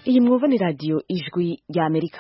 Iyi mwumva ni radiyo ijwi ry'Amerika.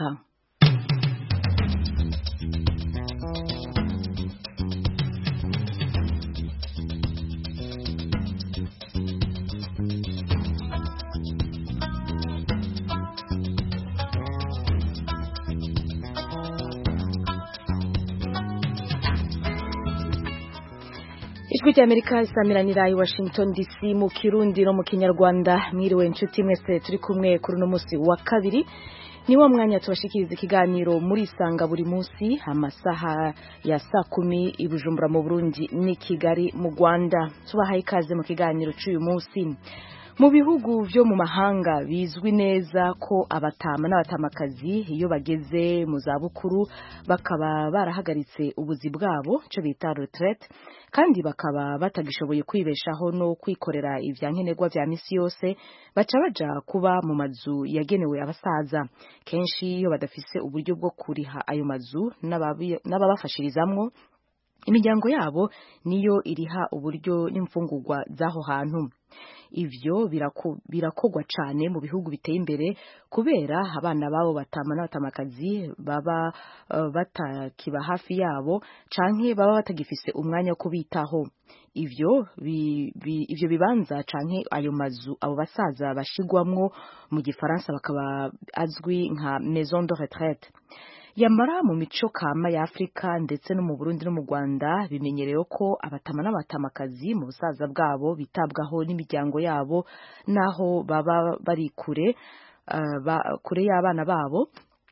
Ijwi ry'Amerika isamiranira i Washington DC mu Kirundi no mu Kinyarwanda. Mwiriwe inshuti mwese turi kumwe kuri uno munsi wa kabiri, niwo mwanya tubashikiriza ikiganiro muri Isanga buri munsi amasaha ya saa 10 i Bujumbura mu Burundi ni Kigali mu Rwanda. Tubahaye ikaze mu kiganiro cy'uyu munsi. Mu bihugu vyo mu mahanga bizwi neza ko abatama n'abatamakazi iyo bageze mu zabukuru bakaba barahagaritse ubuzi bwabo cyo bita retraite, kandi bakaba batagishoboye kwibeshaho no kwikorera ivyankenerwa vya misi yose, baca baja kuba mu mazu yagenewe abasaza. Kenshi iyo badafise uburyo bwo kuriha ayo mazu n'ababafashirizamwo, imiryango yabo niyo iriha uburyo n'imfungurwa zaho hantu. Ivyo birakogwa cane mu bihugu biteye imbere kubera abana babo batama n'abatamakazi baba batakiba hafi yabo canke baba batagifise umwanya wo kubitaho. Ivyo bibanza canke ayo mazu abo basaza bashigwamwo mu Gifaransa bakaba azwi nka maison de retraite. Yamara mu mico kama ya Afrika ndetse no mu Burundi no mu Rwanda bimenyerewe ko abatama n'abatamakazi mu busaza bwabo bitabwaho n'imiryango yabo naho baba bari kure y'abana babo.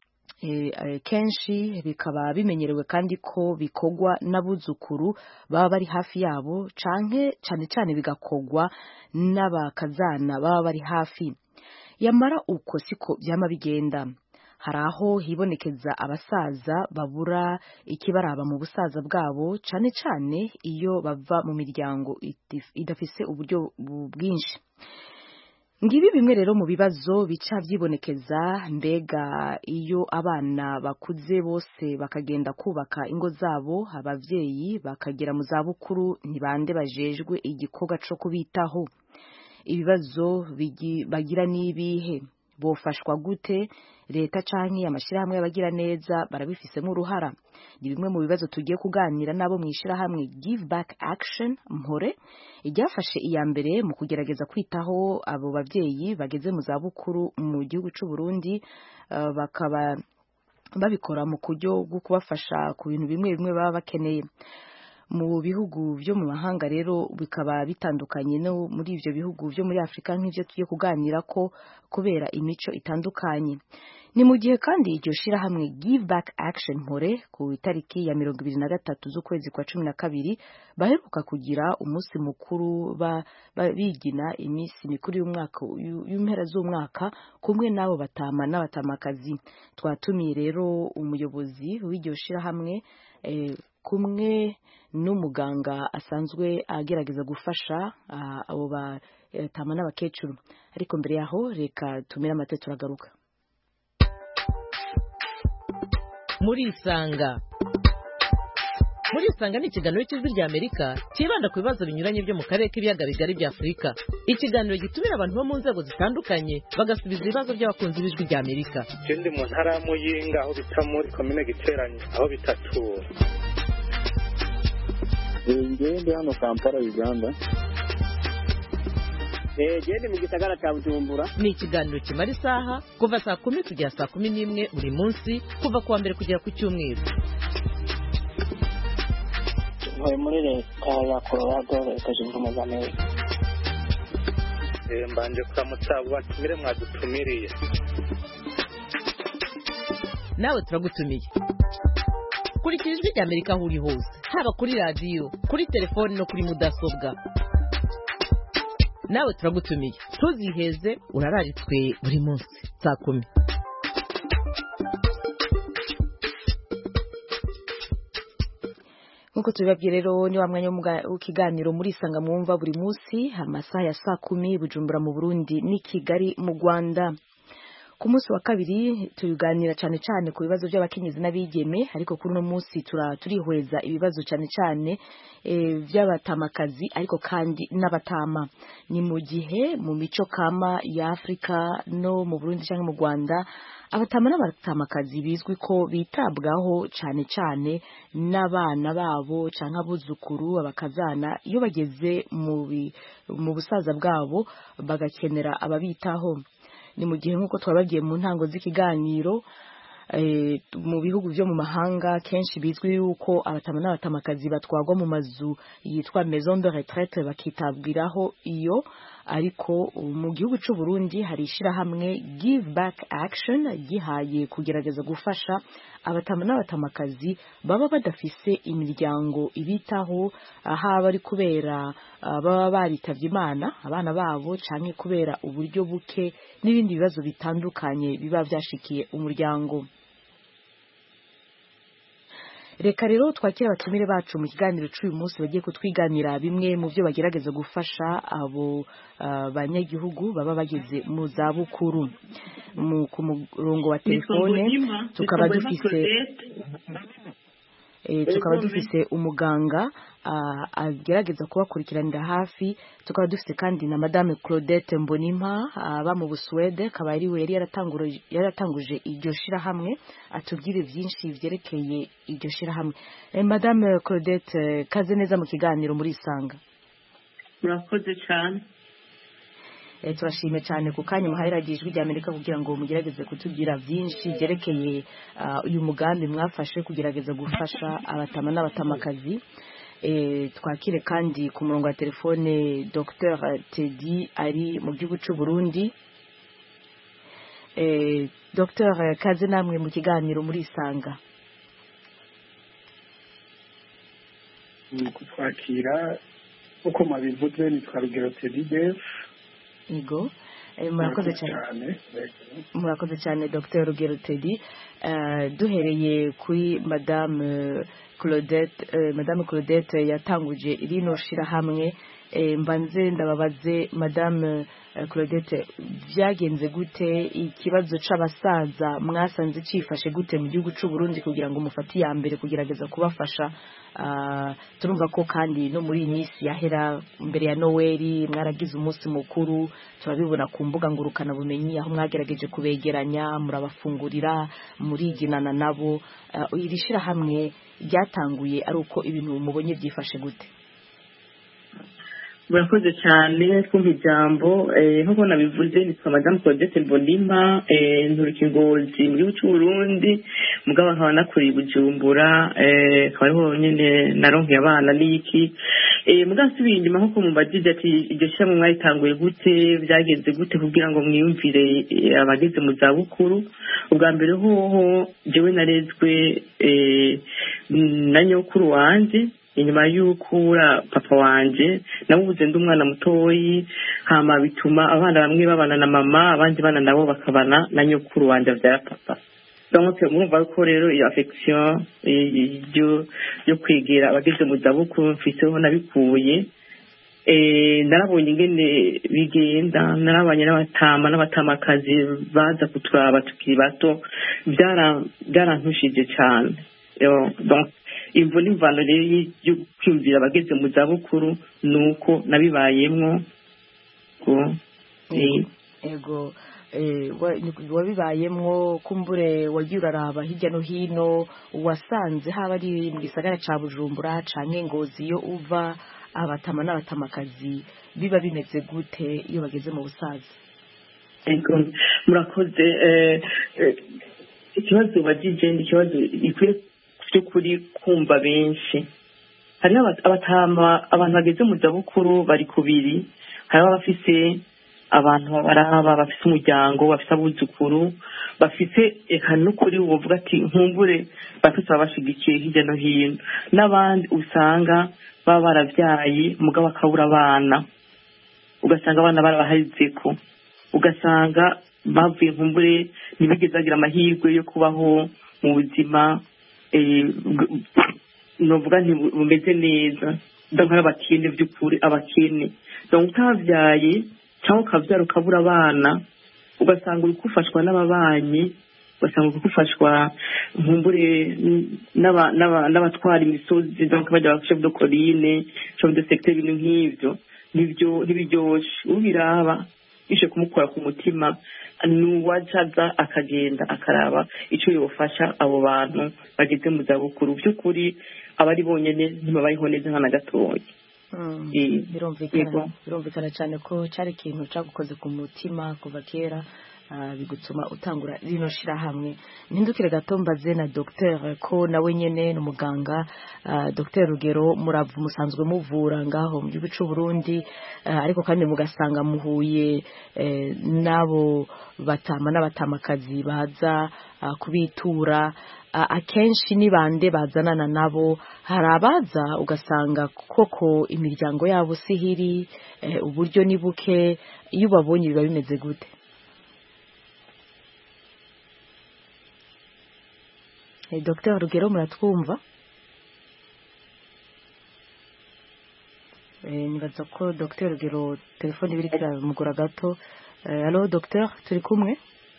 Kenshi bikaba bimenyerewe kandi ko bikogwa n'abuzukuru baba bari hafi yabo canke cane bigakogwa n'abakazana baba bari hafi. Yamara uko siko byama bigenda. Hari aho hibonekeza abasaza babura ikibaraba mu busaza bwabo cane iyo bava mu miryango idafise uburyo bwinshi. Ngibi bimwe rero mu bibazo bica vyibonekeza, mbega iyo abana bakuze bose bakagenda kubaka ingo zabo, abavyeyi bakagera mu zabukuru, ntibande bajejwe igikorwa co kubitaho? Ibibazo bagira nibihe? Bofashwa gute? Leta canke amashirahamwe y'abagira neza barabifisemo uruhara? Ni bimwe mu bibazo tugiye kuganira nabo mwishirahamwe Give Back Action Mpore iryafashe iya mbere mu kugerageza kwitaho abo bavyeyi bageze mu zabukuru mu gihugu c'u Burundi. Bakaba babikora mu kuryo bwo kubafasha ku bintu bimwe baba bakeneye. Mu bihugu vyo mu mahanga rero bikaba bitandukanye no muri ivyo bihugu vyo muri Afrika nk'ivyo tugiye kuganira ko kubera imico itandukanye. Ni mu gihe kandi iryo shirahamwe Give Back Action Mpore ku itariki ya 23 z'ukwezi kwa 12 baheruka kugira umunsi mukuru bigina imisi mikuru y'umwaka y'impera z'umwaka kumwe nabo batama n'abatamakazi. Twatumiye rero umuyobozi w'iryo shirahamwe kumwe n'umuganga asanzwe agerageza gufasha abo batama n'abakecuru. Ariko mbere yaho reka tumira amate turagaruka. Muri Isanga ni ikiganiro cy'Ijwi ry'Amerika kibanda ku bibazo binyuranye byo mu karere k'ibiyaga bigari bya Afurika. Ikiganiro gitumira abantu bo mu nzego zitandukanye bagasubiza ibibazo by'abakunzi b'Ijwi ry'Amerika. Ndi mu ntara ya Muyinga aho bita muri komine Giteranyi aho bitatura. Ndi hano Kampala, Uganda. Ndi mu gisagara cya Bujumbura. Ni ikiganiro kimara isaha kuva saa 10 kugera saa 11 buri munsi kuva kuwa mbere kugera ku cyumweru. Ntuye muri leta ya Colorado, leta zunze ubumwe za Amerika. Mbanje kuramutsa batumire mwadutumiriye. Nawe turagutumiye. Kurikira Ijwi ry'Amerika aho uri hose, haba kuri radio, kuri telefoni no kuri mudasobwa. Nawe turagutumiye. Tuziheze urararitswe buri munsi saa 10. Nkuko tubibabwiye rero ni wa mwanya w'ikiganiro muri Isanga mwumva buri munsi amasaha ya saa 10 Bujumbura mu Burundi ni Kigali mu Rwanda. ku munsi wa kabiri tuganira cyane cyane ku bibazo by'abakenyezi n'abigeme, ariko kuri uno munsi turihweza ibibazo cyane cyane by'abatamakazi ariko kandi n'abatama. Ni mu gihe mu mico kama ya Afrika no mu Burundi cyangwa mu Rwanda abatama n'abatamakazi bizwi ko bitabwaho cyane cyane n'abana babo cyangwa abuzukuru abakazana iyo bageze mu busaza bwabo bagakenera ababitaho. Ni mu gihe nk'uko twababwiye mu ntango z'ikiganiro mu bihugu byo mu mahanga kenshi bizwi yuko abatama n'abatamakazi batwagwa mu mazu yitwa maison de retraite bakitabwiraho iyo, ariko mu gihugu cy'u Burundi hari ishirahamwe Give Back Action gihaye kugerageza gufasha abatama n'abatamakazi baba badafise imiryango ibitaho, haba ari kubera baba baritavye Imana abana babo canke kubera uburyo buke n'ibindi bibazo bitandukanye biba byashikiye umuryango. Reka rero twakira abatumire bacu mu kiganiro cy'uyu munsi bagiye kutwiganira bimwe mu byo bagerageza gufasha abo banyagihugu baba bageze mu zabukuru. Ku murongo wa telefone tukaba dufise umuganga agerageza kubakurikiranira hafi, tukaba dufise kandi na Madame Claudette Mbonimpa aba mu Busuwede, akaba ari we yari yaratanguje iryo shirahamwe atubwire byinshi vyerekeye iryo shirahamwe. Madame Claudette, kaze neza mu kiganiro muri Isanga. Murakoze cyane. Turashime cyane ku kanya muhariragije ijwi ry'Amerika kugira ngo mugerageze kutubwira byinshi byerekeye uyu mugambi mwafashe kugerageza gufasha abatama n'abatamakazi. Twakire kandi ku murongo wa telefone Dr Teddy ari mu gihugu cy'u Burundi. Dr kaze namwe mu kiganiro muri Isanga. Kutwakira uko mabivuze ni Rugero Teddy Def. Ego, murakoze cyane Dr Rugero Teddy. Duhereye kuri Madame Claudette yatanguje rino shirahamwe, mbanze ndababaze Madame Claudette, byagenze gute ikibazo c'abasaza mwasanze cifashe gute mu gihugu cy'u Burundi kugira ngo mufati ya mbere kugerageza kubafasha? Turumva ko kandi no muri minsi yahera mbere ya Noeli mwaragize umunsi mukuru, turabibona ku mbuga ngurukana bumenyi aho mwagerageje kubegeranya murabafungurira muriginana nabo. Iri shirahamwe ryatanguye ari uko ibintu mubonye byifashe gute? Murakoze cyane kumva ijambo. Nk'uko nabivuze nitwa Madame Claudette Mbonimpa, nturuka Ngozi mu gihugu cy'u Burundi, mugabo nkaba nakuriye i Bujumbura, akaba ariho nyine naronkeye abana n'iki. Mugabo nsubiye inyuma nk'uko mubajije ati iryo shyirahamwe mwaritanguye gute, byagenze gute kugira ngo mwiyumvire abageze mu zabukuru. Ubwa mbere hoho jewe narezwe na nyokuru wanje, inyuma y'ukura papa wanje nabuze ndi umwana mutoyi, hama bituma abana bamwe babana na mama abandi bana nabo bakabana na nyokuru wanje avyara papa. Donc murumva ko rero iyo affection yo kwegera abageze mu zabukuru mfiseho nabikuye. Narabonye ingene bigenda, narabanye n'abatama n'abatamakazi baza kuturaba tukiri bato, byarantushije cyane. Donc imvo n'imvano rero yo kwumvira abageze mu zabukuru nuko nabibayemwo. Ego wabibayemwo, kumbure wagiye uraraba hirya no hino, wasanze haba ari mu gisagara ca Bujumbura canke Ngozi iyo uva abatama n'abatamakazi biba bimeze gute iyo bageze mu busaza? Ego murakoze. Ikibazo bagije ni ikibazo ikwiye kuri kumva benshi. Hari abatama, abantu bageze mu zabukuru bari kubiri, hari abafise abantu baraba, bafise umuryango, bafise abuzukuru, bafise eka n'ukuri uvuga ati nkumbure bafise abashigikiye hirya no hino, n'abandi usanga baba baravyaye mugabo akabura abana, ugasanga abana barabahazeko, ugasanga bavuye nkumbure ntibigeze bagira amahirwe yo kubaho mu buzima novuga nti bumeze neza. Donc abakene by'ukuri, abakene donc utavyaye cyangwa ukavyara ukabura abana, ugasanga uri gufashwa n'ababanyi, ugasanga uri gufashwa nkumbure n'abatwara imisozi donc bajya chef de colline, chef de secteur, ibintu nk'ivyo ntibiryoshe. ubiraba bishe kumukora ku mutima nuwajaza akagenda akaraba icyo yofasha abo bantu bageze mu zabukuru. by'ukuri abari bonyene ntibabayeho neza nka na gatoya. birumvikana cyane ko cyari ikintu cyagukoze ku mutima kuva kera, bigutuma utangura rino shirahamwe. Ntindukire gato mbaze na Dr ko nawe nyene ni umuganga. Dr Rugero, musanzwe muvura ngaho mu gihugu cy'u Burundi, ariko kandi mugasanga muhuye nabo batama n'abatamakazi baza kubitura. Akenshi ni bande bazanana nabo? Hari abaza ugasanga koko imiryango yabo sihiri, uburyo ni buke, iyo ubabonye biba bimeze gute? Dr Rugero, muratwumva? Nibaza ko Dr Rugero telefone biri kiramugora gato. Allo Dr, turi kumwe?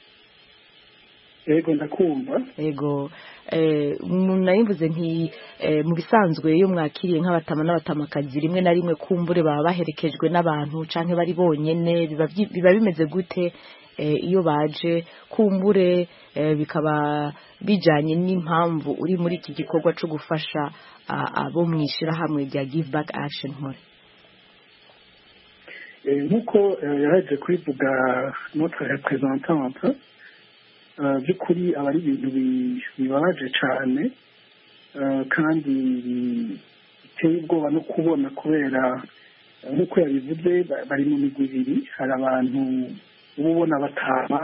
Yego ndakumva. Yego, nayimvuze nti mu bisanzwe iyo mwakiriye nk'abatama n'abatamakazi rimwe na rimwe kumbure baba baherekejwe n'abantu canke bari bonyene, biba bimeze gute iyo baje kumbure bikaba bijanye n'impamvu uri muri iki gikorwa cyo gufasha abo mwishirahamwe rya Give Back Action Mpore? Nk'uko yaraje kubivuga notre représentante, by'ukuri aba ari ibintu bibabaje cyane kandi biteye ubwoba no kubona, kubera nk'uko yabivuze bari mu migwi ibiri. hari abantu uba ubona batama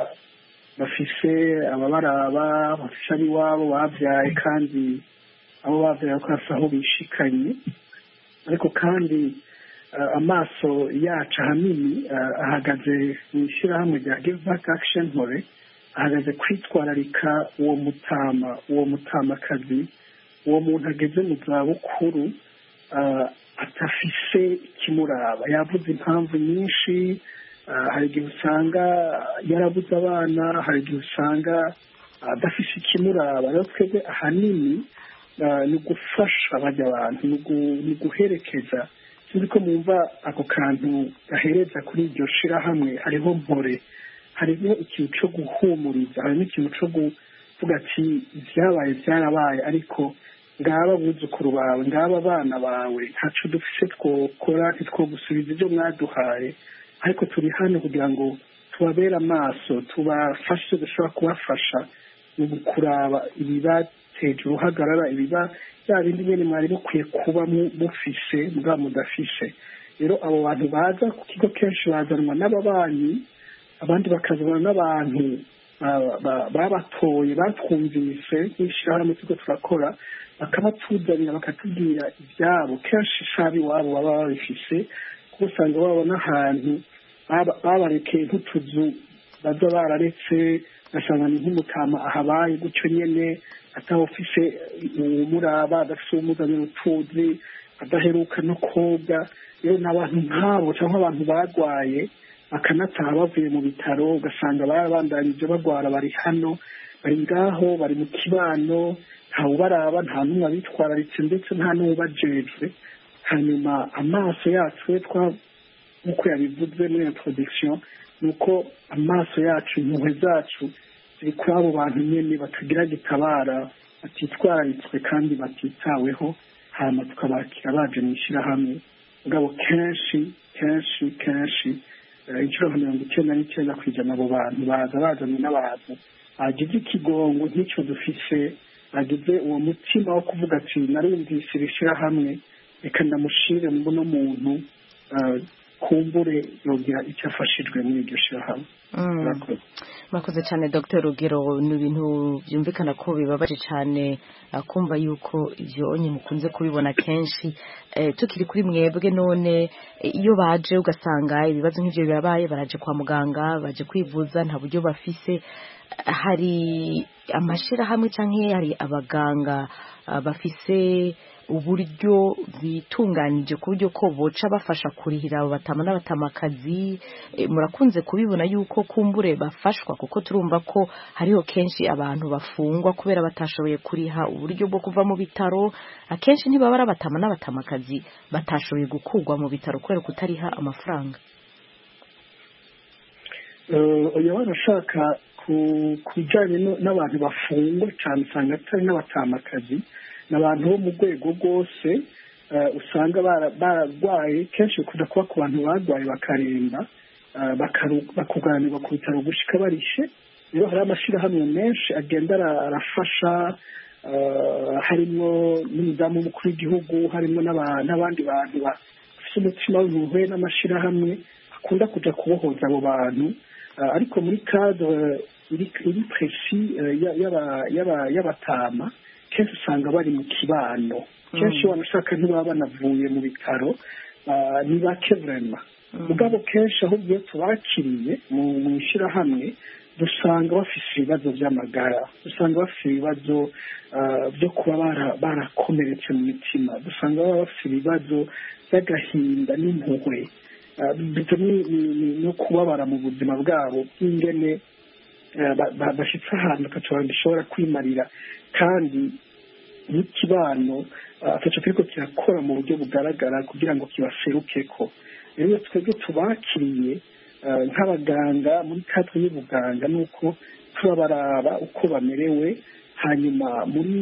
bafise ababaraba, bafise ab'iwabo babyaye kandi abo babyaye ko hasa aho bishikanye, ariko kandi amaso yacu ahanini ahagaze mu ishyirahamwe rya Give Back Action Mpore, ahagaze kwitwararika uwo mutamakazi, uwo muntu ageze mu zabukuru atafise ikimuraba. yavuze impamvu nyinshi, hari igihe usanga yarabuze abana, hari igihe usanga adafise ikimuraba. rero twebwe ahanini ni gufasha bajya abantu, ni guherekeza. sinzi ko mwumva ako kantu gahereza kuri iryo shirahamwe. hariho Mpore, hariho ikintu cyo guhumuriza, harimo ikintu cyo kuvuga ati ibyabaye byarabaye, ariko ngaba buzukuru bawe, ngaba abana bawe, ntaco dufise twokora, ntitwogusubiza ibyo mwaduhaye, ariko turi hano kugira ngo tubabere amaso, tubafashe dushobora kubafasha mu kuraba ibibateje uruhagarara, ibiba bya bindi nyene mwari mukwiye kuba mufise mbwa mudafishe. rero abo bantu baza ku kigo kenshi bazanwa n'ababanyi, abandi bakazana n'abantu babatoye batwumvise nk'ishyirahamwe turiko turakora, bakabatuzanira bakatubwira ibyabo. kenshi shabi wabo baba babifise, kuko usanga babona ahantu babarekeye nk'utuzu baza bararetse, ugasanga ni nk'umutama ahabaye gutyo nyene, atawufise umuraba, adafise umuzanira utuzi, adaheruka no koga. rero n'abantu nk'abo cyangwa abantu barwaye bakanataha bavuye mu bitaro, ugasanga barabandanije bagwara, bari hano, bari ngaho, bari mu kibano, ntawubaraba, nta n'umwe abitwararitse, ndetse nta n'uwubajejwe. hanyuma amaso yacu nk'uko yabivuze muri introduction, ni uko amaso yacu, impuhwe zacu ziri kuri abo bantu nyene batagira gitabara, batitwararitswe kandi batitaweho, hanyuma tukabakira baje mu ishyirahamwe. mugabo kenshi inshuro 99% abo bantu baza bazanye n'abantu bagize ikigongo nk'icyo dufise, bagize uwo mutima wo kuvuga ati narumvise ishyirahamwe, reka ndamushire mbuno muntu kumbure yogira icyo afashijwe muri iryo shyirahamwe. Murakoze cyane Dr Rugero. ni ibintu byumvikana ko bibabaje cyane kumva yuko ibyo onye mukunze kubibona kenshi. Tukiri kuri mwebwe, none iyo baje ugasanga ibibazo nk'ibyo birabaye, baraje kwa muganga, baje kwivuza, nta buryo bafise, hari amashirahamwe canke hari abaganga bafise uburyo bitunganije ku buryo ko boca bafasha kurihira abo batama n'abatamakazi. Murakunze kubibona yuko kumbure bafashwa, kuko turumva ko hariho kenshi abantu bafungwa kubera batashoboye kuriha uburyo bwo kuva mu bitaro. Akenshi ntibaba ari abatama n'abatamakazi batashoboye gukurwa mu bitaro kubera kutariha amafaranga. uyu barashaka ku bijyanye n'abantu bafungwa cyane usanga atari n'abatamakazi, ni abantu bo mu rwego rwose usanga bararwaye. Kenshi bikunda kuba ku bantu barwaye bakaremba bakuganirwa ku bitaro gushika barishe. Rero hari amashyirahamwe menshi agenda arafasha, harimo n'umudamu w'umukuru w'igihugu, harimo n'abandi bantu bafite umutima w'impuhwe n'amashyirahamwe akunda kujya kubohoza abo bantu. Ariko muri cadre iri presi y'abatama kenshi usanga bari mu kibano. Kenshi wanashaka ntibaba banavuye mu bitaro, ni bake vrema. Mugabo kenshi aho byo tubakiriye mu ishyirahamwe dusanga bafite ibibazo by'amagara, dusanga bafite ibibazo byo kuba barakomeretse mu mitima, dusanga baba bafite ibibazo by'agahinda n'impuhwe, no kubabara mu buzima bwabo bw'ingene bashyitse ahantu bakacora bishobora kwimarira, kandi n'ikibano ataco kiriko kirakora mu buryo bugaragara kugira ngo kibaserukeko. Rero twebwe tubakiriye nk'abaganga muri kadre y'ubuganga, nuko turabaraba uko bamerewe, hanyuma muri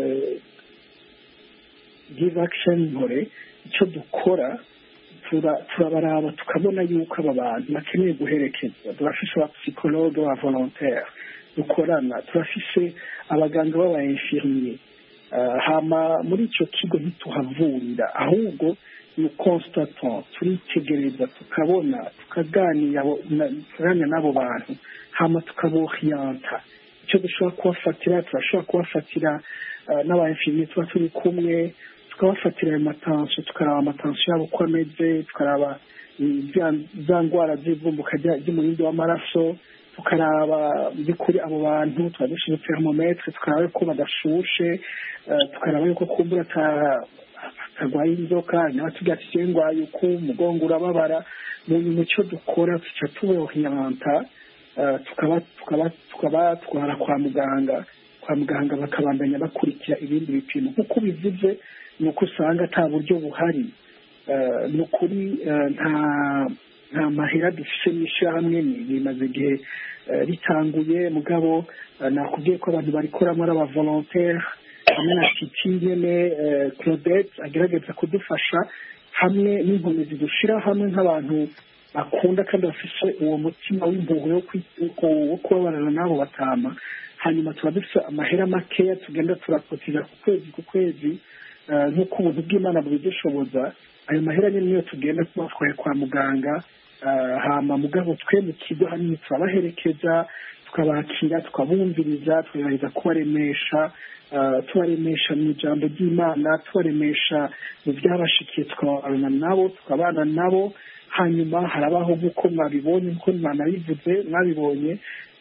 give action nkore icyo dukora turabaraba tukabona yuko aba bantu bakeneye guherekezwa. Turafise aba psychologue ba volontaire dukorana, turafise abaganga b'aba infirmier. Hama muri icyo kigo ntituhavurira, ahubwo ni constatant, turitegereza tukabona, tukaganira n'abo bantu, hama tukabohiyanta. Icyo dushobora kubafatira turashobora kubafatira n'aba infirmier tuba turi kumwe, tukabafatira ayo matansiyo, tukaraba amatansiyo yabo uko ameze, tukaraba za ndwara z'ivumbuka ry'umurindi w'amaraso, tukaraba by'ukuri abo bantu tukabishyira thermometre, tukaraba ko badashushe, tukaraba yuko kumbura atagwaye inzoka, nawe tugatiye ngwaye uko umugongo urababara. Mu cyo dukora tuca tubohiyanta, tukabatwara kwa muganga bakabandanya bakurikira ibindi bipimo. Nk'uko bivuze ni uko usanga ata buryo buhari, ni ukuri nta mahera dufite n'ishyirahamwe, bimaze igihe ritanguye. Mugabo nakubwiye ko abantu barikoramo ari aba volontaire, hamwe na Titi nyene Claudette agerageza kudufasha, hamwe n'inkomezi dushira hamwe nk'abantu bakunda kandi bafise uwo mutima w'impuhwe wo kubabarana n'abo batama. Hanyuma tuba dufite amahera makeya tugenda turakotira ku kwezi nk'uko ubuntu bw'Imana bubidushoboza. Ayo mahera nyine niyo tugenda tubatwaye kwa muganga. Hama mugabo twe mu kigo hanini turabaherekeza, tukabakira, tukabumviriza, tugerageza kubaremesha, tubaremesha mu ijambo ry'Imana, tubaremesha mu byabashikiye, tukabana nabo, tukabana nabo. Hanyuma harabaho nk'uko mwabibonye, nk'uko mwanabivuze, mwabibonye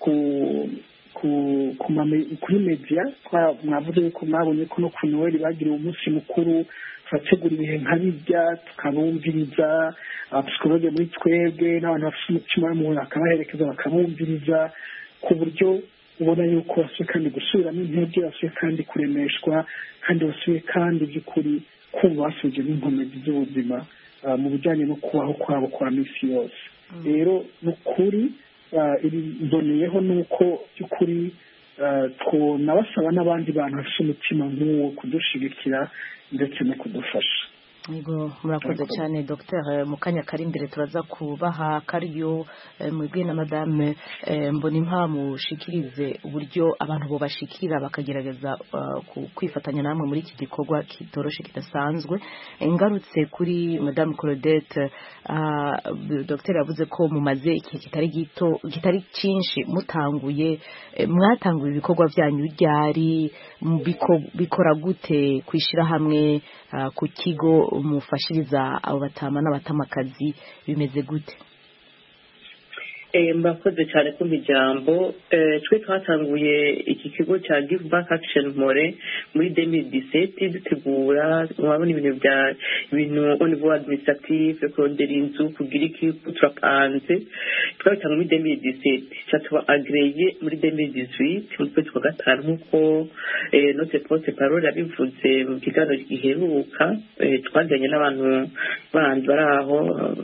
kuri media, mwavuze yuko mwabonye ko no ku Noel bagiriye umunsi mukuru, turategura ibihe nka bijya, tukabumviriza. Abapsikologe muri twebwe n'abantu bafite umutima w'umuntu akabaherekeza bakabumviriza, ku buryo ubona yuko basuye kandi gusubiramo intege, basuye kandi kuremeshwa, kandi basuye kandi by'ukuri kumva basubije n'inkomezi z'ubuzima mu bijyanye no kubaho kwabo kwa minsi yose. Rero ni ukuri mboneyeho nuko by'ukuri twonabasaba n'abandi bantu bafite umutima nk'uwo kudushigikira ndetse no kudufasha. Yego, murakoze cyane Dr. mu kanya kari imbere turaza kubaha kariyo mwebwe na madame Mbonimpa mushikirize uburyo abantu bo bashikira bakagerageza kwifatanya namwe muri iki gikorwa kitoroshe kidasanzwe. Ngarutse kuri madame Claudette, Dr. yavuze ko mumaze igihe kitari cyinshi mutanguye, mwatanguye ibikorwa byanyu ryari, bikora gute kwishira hamwe ku kigo mufashiriza abo batama n'abatamakazi, bimeze gute? mbakoze cyane kumva ijambo twe twatanguye iki kigo cya Give Back Action More muri 2017 dutegura mwabona ibintu au niveau administratif kurondera inzu kugira iki turapanze twabitanga muri 2017 cyatuba agreye muri 2018 mu kwezi kwa gatanu nk'uko notre porte parole yabivuze mu kiganiro giheruka twaganye n'abantu bandi bari aho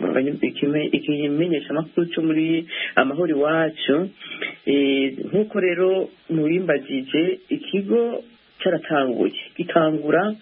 ikimenyesha amakuru cyo muri amahoro iwacu nk'uko rero mubimbagije ikigo cyaratanguye gitangura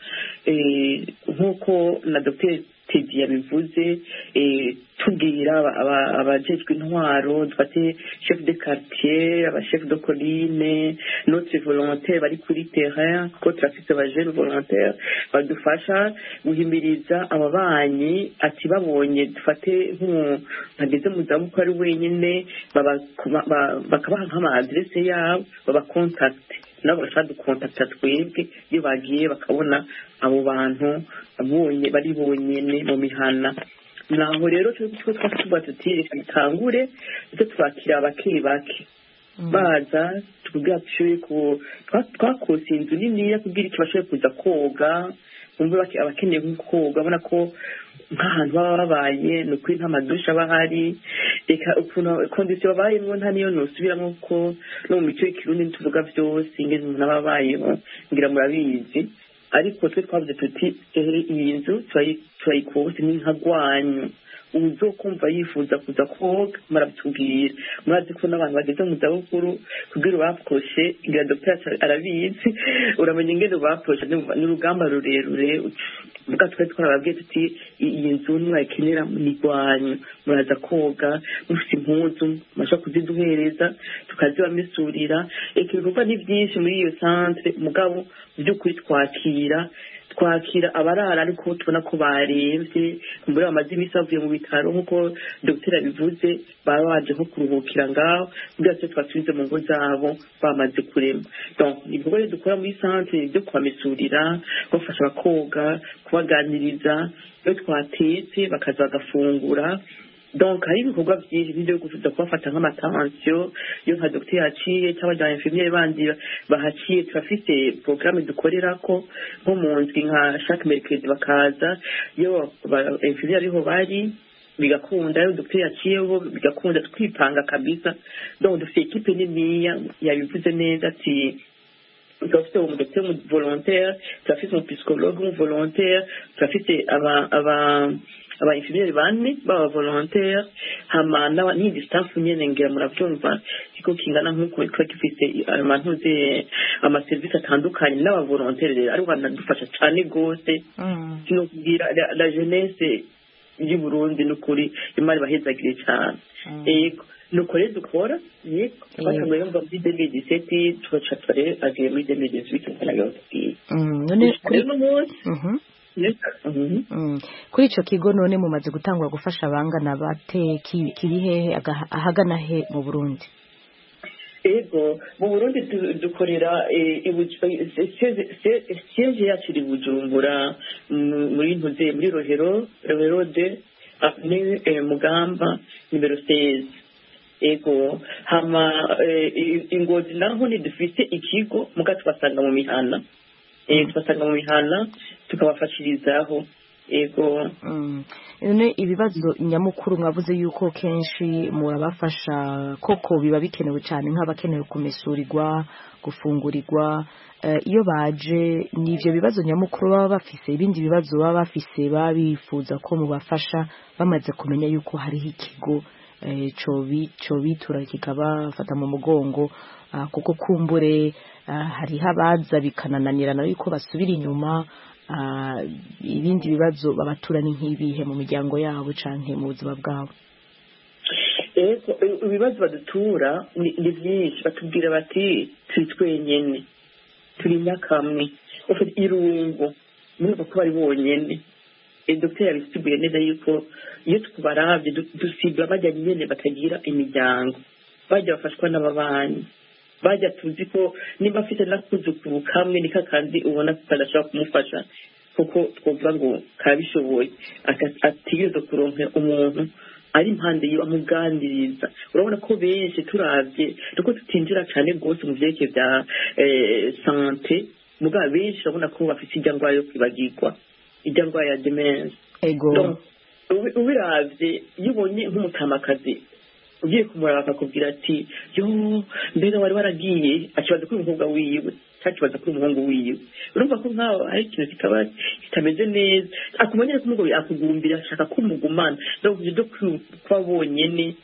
nk'uko na Dr Teddy yabivuze tubwira abajejwe intwaro dufate chef de quartier aba chef de colline notre volontaire bari kuri terrain ko traffic abajene volontaire badufasha guhimiriza ababanyi ati babonye dufate nk'ageze mu zabukuru ari wenyine bakabaha nk'ama adresse yabo baba contact nabo bashaka dukontakta twebwe iyo bagiye bakabona abo bantu bari bonyene mu mihana naho rero cyo twasuba tutire bitangure icyo twakira abakiri bake baza tuvuga ko twakose inzu nini ya kugira ikibashoye kuza koga umwe abakeneye koga abona ko nk'ahantu baba babaye no kuri nta madusha bahari reka ukuntu kondisiyo babayemo nta niyo nusubiramo ko no mu mico y'ikirundi tuvuga byose ingeze umuntu aba abayeho ngira murabizi ariko twe twavuze tuti iyi nzu turayikose n'inkagwanyu uzokumva yifuza kuza koga marabitubwira murazi ko n'abantu bageze mu zabukuru kugira bapfoshe ngira Dr arabizi uramenye ingene bapfoshe n'urugamba rurerure muga twe twarababwiye tuti iyi nzu mwayikenera n'igwanyu muraza koga mufite impuzu masha kuziduhereza tukazibamesurira ibikorwa ni byinshi muri iyo centre mugabo by'ukuri twakira abarara ariko tubona ko baremvye mbere bamaze imisi bavuye mu bitaro nk'uko dogiteri abivuze baba baje nko kuruhukira ngaho kugira ngo twasubize mu ngo zabo bamaze kurema donc ibikorwa dukora muri centre byo kubamesurira kubafasha bakoga kubaganiriza iyo twatetse bakaza bagafungura donc hari ibikorwa byinshi byo gufuza kubafata nk'amatansiyo iyo nka dogiteri yaciye cyangwa abajya infirmiere bandi bahaciye turafite programme dukorera ko nko mu ndwi nka chaque mercredi bakaza iyo infirmiere ariho bari bigakunda iyo dogiteri yaciyeho bigakunda twipanga kabisa donc dufite equipe niniya yabivuze neza ati turafite umudogiteri volontaire turafite umupsychologue volontaire turafite aba infirmiere bane baba volontaire hama n'indi staff nyene ngira muravyumva kiko kingana nk'uko kwa gifite amantuze ama service atandukanye n'aba volontaire rero ari banadufasha cyane gose kino kugira la jeunesse y'u Burundi n'ukuri imari bahezagire cyane yego nuko rero dukora yego twatanguye muri 2017 twacatare agiye muri 2018 kanagaho none kuri icyo kigo none mumaze gutangwa gufasha abangana bate kiri hehe ahagana he mu Burundi ego mu Burundi dukorera siège yacu iri Bujumbura muri ntuze muri Rohero de Mugamba nimero 16 ego hama Ingozi naho ni dufite ikigo muga twasanga mu mihana twasanga mu mihana tukabafashirizaho ego none ibibazo nyamukuru mwavuze yuko kenshi murabafasha koko biba bikenewe cyane nk'abakenewe kumesurirwa gufungurirwa iyo baje n'ivyo bibazo nyamukuru baba bafise ibindi bibazo baba bafise babifuza ko mubafasha bamaze kumenya yuko hariho ikigo co bitura kikabafata mu mugongo kuko kumbure hariho abaza bikanananirana yuko basubira inyuma ibindi bibazo babatura ni nk'ibihe mu miryango yabo canke mu buzima bwabo ibibazo badutura ni byinshi batubwira bati turi twenyene turi nyakamwe ufite irungo murumva ko bari bonyene dogiteri yabisiguye neza yuko iyo tukubaravye dusibwa bajya nyene batagira imiryango bajya bafashwa n'ababanyi bajya tuzi ko nimba afite nakuzukuru kamwe ni kakandi ubona kadashobora kumufasha kuko twovuga ngo kabishoboye atigeze kuronka umuntu ari impande yiwe amuganiriza. Urabona ko benshi turavye nuko tutinjira cyane rwose mu vyerekeye bya sante, mugabo benshi urabona ko bafite irya ndwara yo kwibagirwa, irya ndwara ya demence. ego Ubiravye iyo ubonye nk'umutamakazi ugiye kumuraba akakubwira ati yo mbega wari waragiye, akibaza kuri umukobwa wiwe cyakibaza kuri umuhungu wiwe, urumva ko nkaho ari ikintu kitaba kitameze neza. Akumanyere kumugabo akugumbira ashaka kumugumana, byo kuba bonyene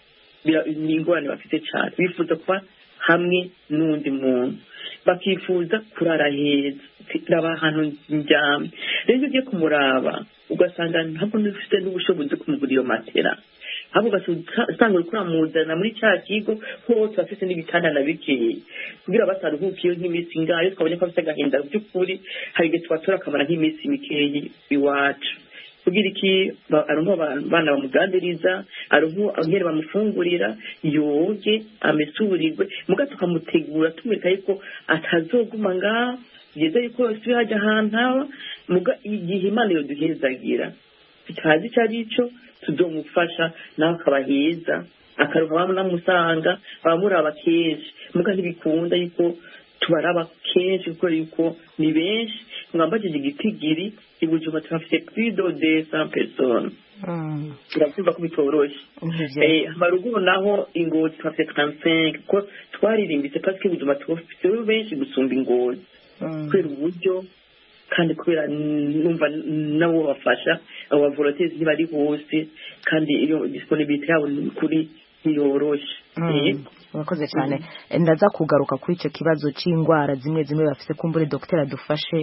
ni ingorane bafite cyane, bifuza kuba hamwe n'undi muntu, bakifuza kurara heza, raba ahantu njyamye. Rero ugiye kumuraba ugasanga ntabwo ufite n'ubushobozi kumugura iyo matera, ahubwo ugasanga uri kuramuzana muri cya kigo ho turafite n'ibitanda na bikeya kugira bataruhukiye nk'iminsi ngayo, twabonye ko afite agahinda by'ukuri, hari igihe twatora akamara nk'iminsi mikeyi iwacu kugira iki aronko abana bamuganiriza, aronko abanyere bamufungurira, yoge amesurirwe, muga tukamutegura tumwereka yuko atazoguma ngaho, byiza yuko yose hajya ahantu haba, muga igihe Imana yoduhezagira tutazi icyo ari cyo tuzomufasha nawe akaba heza, akaronka bamunamusanga abamuraba kenshi, muga ntibikunda yuko tubaraba kenshi kuko yuko ni benshi. Mwambajije igitigiri ibujuma turafite plus de 200 personnes, turavuga ko bitoroshe. Amaruguru naho Ingozi turafite 35 ko twaririmbitse parce que ibujuma turafite benshi gusumba Ingozi kubera uburyo kandi kubera numva nabo bafasha abo volontaires ntibari hose kandi iyo disponibility yabo kuri ntiyoroshe. Murakoze cyane. Ndaza kugaruka kuri icyo kibazo cy'indwara zimwe zimwe bafite kumbure Dr. adufashe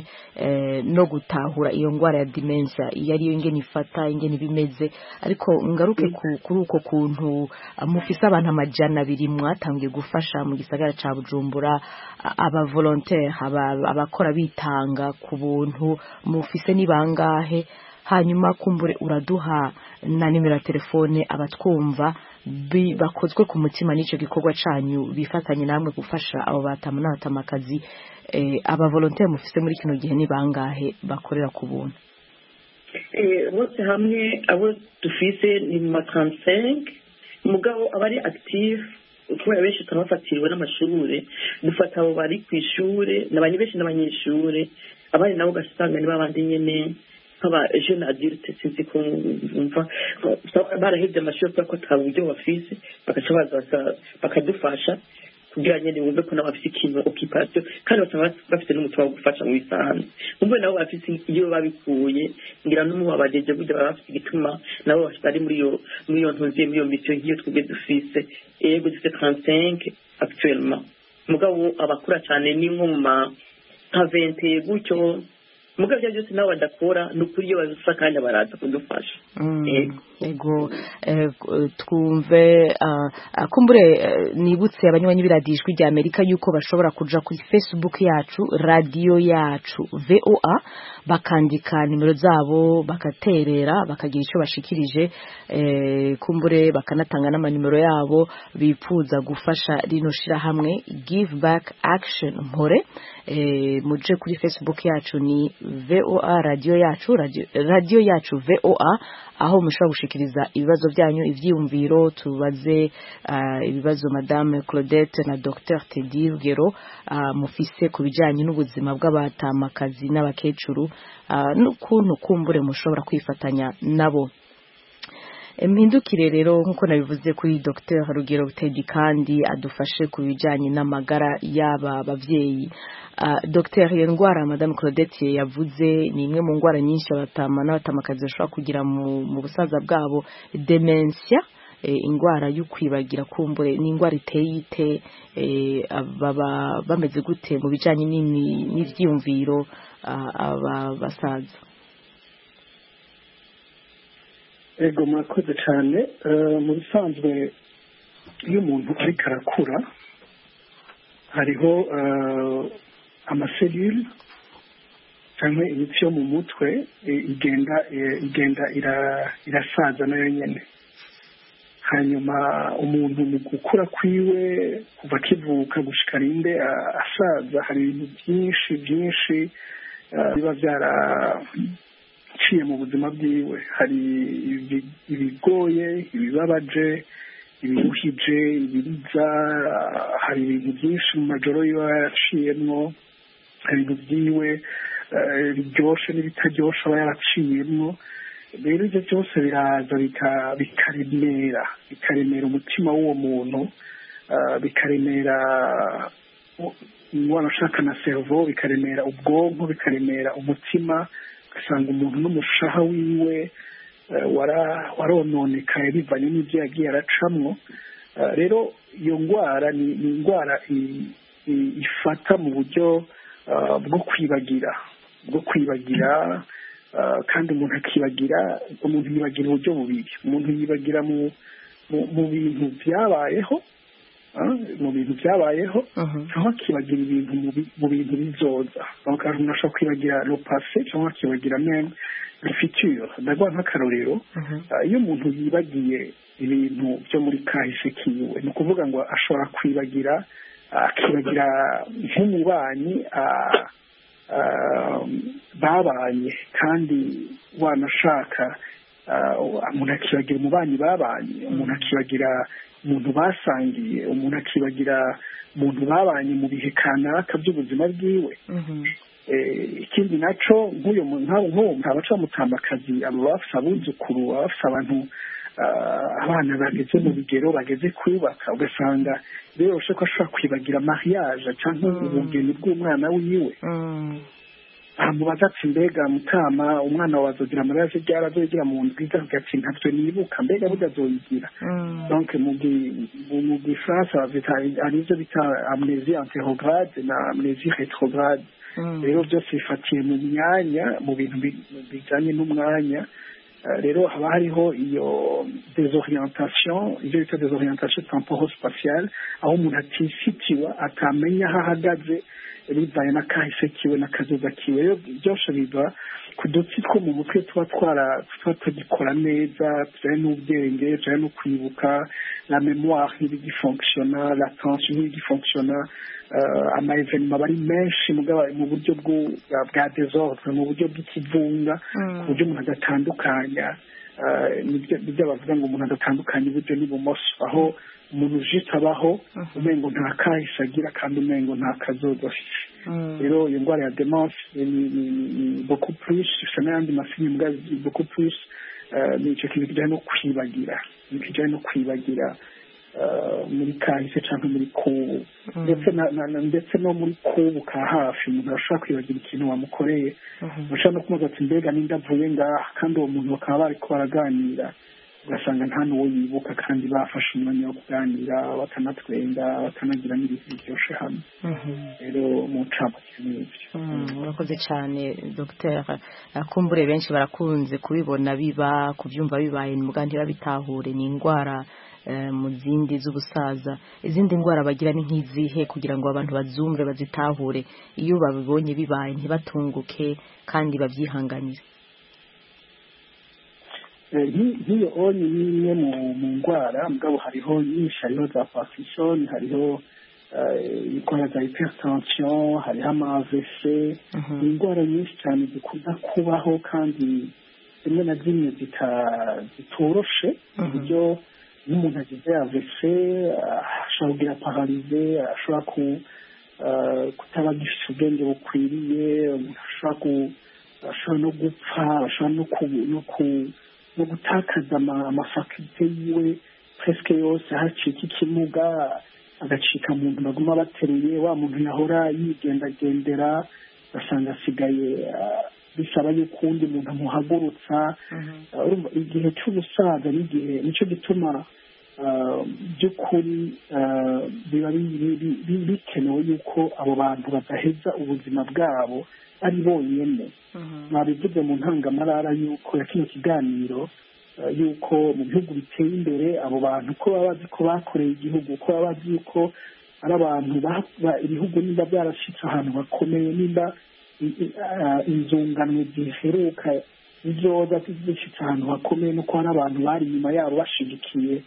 no gutahura iyo ndwara ya dementia iyo ariyo ingene ifata ingene bimeze, ariko ngaruke kuri uko kuntu mufise abantu 200 mwatangiye gufasha mu gisagara ca Bujumbura, aba volontaire abakora bitanga ku buntu mufise ni bangahe? Hanyuma kumbure uraduha na nimero ya telefone abatwumva bakozwe ku mutima n'icyo gikorwa canyu bifatanye namwe gufasha abo batamu n'abatamakazi, aba volontaire mufise muri kino gihe ni bangahe bakorera ku buntu? Bose hamwe abo dufise ni 35, mugabo abari active kubera benshi turabafatiriwe n'amashure, dufata abo bari ku ishure n'abanye benshi n'abanyeshure, abari nabo gasanga ni babandi nyene nk'aba jeune adulte, sinzi ko umva barahevye amashuri kubera ko ata buryo bafise, bagaca baza bakadufasha kugira nyene wumve ko nabo bafise ikintu occupation kandi basaba bafite n'umutima wo gufasha mu bisanzwe. Umwe nabo bafise iyo babikuye ngira n'umubabajeje burya bafite igituma nabo bari muri iyo ntuziye muri iyo mission nk'iyo twebwe dufise. Yego dufite 35 actuellement, mugabo abakura cyane ni nko mu ma 20 gutyo, mugabo bya byose nabo badakora n'ukuri iyo bazufa kandi baraza kudufasha. Ego twumve kumbure nibutse abanywanyi biradijwe rya Amerika yuko bashobora kuja kuri Facebook yacu radio yacu VOA bakandika nimero zabo bakaterera bakagira icyo bashikirije, kumbure bakanatanga n'amanimero yabo bipfuza gufasha rino shira hamwe Give Back Action Mpore. Muje kuri Facebook yacu ni VOA radio yacu VOA, aho mushobora gushikiriza ibibazo byanyu, ivyiyumviro tubaze ibibazo Madame Claudette na Dr. Teddy Rugero mufise kubijanye n'ubuzima bw'abatamakazi n'abakecuru n'ukuntu kumbure mushobora kwifatanya nabo. Mpindukire rero nkuko nabivuze kuri Dr. Rugero Teddy kandi adufashe kubijanye n'amagara y'aba bavyeyi. Dr. iyo ndwara Madame Claudette yavuze ni imwe mu ndwara nyinshi abatama n'abatamakazi bashobora kugira mu busaza bwabo, dementia, indwara yo kwibagira kumbure ni indwara iteye ite, baba bameze gute mu bijanye n'ivyiyumviro aba basaza? Ego murakoze cyane. Mu bisanzwe iyo umuntu ariko arakura hariho amaselule cyangwa imitsi yo mu mutwe igenda irasaza nayo nyene. Hanyuma umuntu mu gukura kwiwe kuva akivuka gushika rinde asaza, hari ibintu byinshi biba byaraciye yaciye mu buzima bwiwe hari ibigoye ibibabaje ibiruhije ibiriza hari ibintu byinshi mu majoro yiwe yaciyemwo hari ibintu byiwe biryoshe n'ibitaryoshe aba yaraciyemwo rero ibyo byose biraza bikaremera umutima w'uwo muntu bikaremera wanashaka na servo bikaremera ubwonko bikaremera umutima ugasanga umuntu n'umushaha wiwe warononekaye bivanye n'ibyo yagiye aracamwo rero iyo ndwara ni indwara ifata mu buryo bwo kwibagira kandi umuntu yibagira uburyo bubiri umuntu yibagira mu bintu byabayeho cyangwa akibagira ibintu mu bintu bizoza umuntu ashobora kwibagira le passé cyangwa akibagira même le futur ndagwa nk'akarorero iyo umuntu yibagiye ibintu byo muri kahise kiwe ni ukuvuga ngo ashobora akibagira nk'umubanyi babanye kandi wanashaka umuntu akibagira umubanyi babanye umuntu akibagira umuntu basangiye umuntu akibagira umuntu babanye mu bihe kanaka by'ubuzima bwiwe ikindi naco nk'uyo muntu abacamutambakazi abo bafise abuzukuru abafise abantu abana bageze mu bigero bageze kubaka ugasanga biroroshe ko ashobora kwibagira mariage cyangwa ubugeni bw'umwana wiwe amubaza ati mbega mutama umwana wawe azogira mariage ryari azoyigira mu ndwi ati ntavyo nibuka mbega burya azoyigira donc mu gifaransa hari ivyo bita amnésie anterograde na amnésie rétrograde rero byose bifatiye mu myanya mu bintu bijanye n'umwanya rero haba hariho iyo désorientation ivyo bita désorientation temporospatiale aho umuntu atisitiwa atamenya aho ahagaze bivaye n'akahise kiwe n'akazoza kiwe rero byose biva ku dutsi two mu mutwe tuba tutagikora neza tujanye n'ubwenge tujanye no kwibuka la mémoire ntibigifonctiona l'attention ntibigifonctiona ama-evenema bari menshi mu buryo bwa désordre mu buryo bw'ikivunga ku buryo umuntu adatandukanya nibyo bavuga ngo umuntu adatandukanya iburyo n'ibumoso aho umuntu ujita abaho umengo nta kahise agira kandi umengo nta kazoza afite rero iyo ndwara ya demence ni beaucoup plus isa n'ayandi masinya mbwa beaucoup plus ni icyo kintu kijyanye no kwibagira muri kahise cyangwa muri kubu ndetse no muri kubu ka hafi umuntu arashobora kwibagira ikintu wamukoreye urashobora no kumubaza ati mbega ninde avuye ngaha kandi uwo muntu bakaba bariko baraganira ugasanga nta n'uwo yibuka kandi bafashe umwanya wo kuganira bakanatwenga bakanagira n'ibintu biryoshe hamwe rero mu ncamake n'ibyo murakoze cyane Dr kumbure benshi barakunze kubibona biba kubyumva bibaye muga ntibabitahure ni indwara mu zindi z'ubusaza izindi ndwara bagira ni nk'izihe kugira ngo abantu bazumve bazitahure iyo babibonye bibaye ntibatunguke kandi babyihanganire nk'iyo onye ni imwe mu ndwara mugabo hariho nyinshi hariho za Parkinson hariho indwara za hypertension hariho ama-AVC ni indwara nyinshi cyane zikunda kubaho kandi zimwe na zimwe zitoroshe ku buryo n'umuntu agize AVC ashobora kugira paralize ashobora kutaba gifite ubwenge bukwiriye ashobora no gupfa ashobora no gutakaza amafakulite yiwe presque yose hacika ikimuga agacika muntu baguma bateruye wa muntu yahora yigendagendera ugasanga asigaye bisaba yuko undi muntu amuhagurutsa igihe cy'ubusaza n'igihe nicyo gituma by'ukuri biba bikenewe yuko abo bantu badaheza ubuzima bwabo ari bonyine mwabivuze mu ntangamarara yuko ya kino kiganiro yuko mu bihugu biteye imbere abo bantu ko baba bazi ko bakoreye igihugu ko baba bazi yuko ari abantu ibihugu nimba byarashyitse ahantu bakomeye nimba inzungano ziheruka izoza zishyitse ahantu hakomeye nuko hari abantu bari inyuma yabo bashigikiye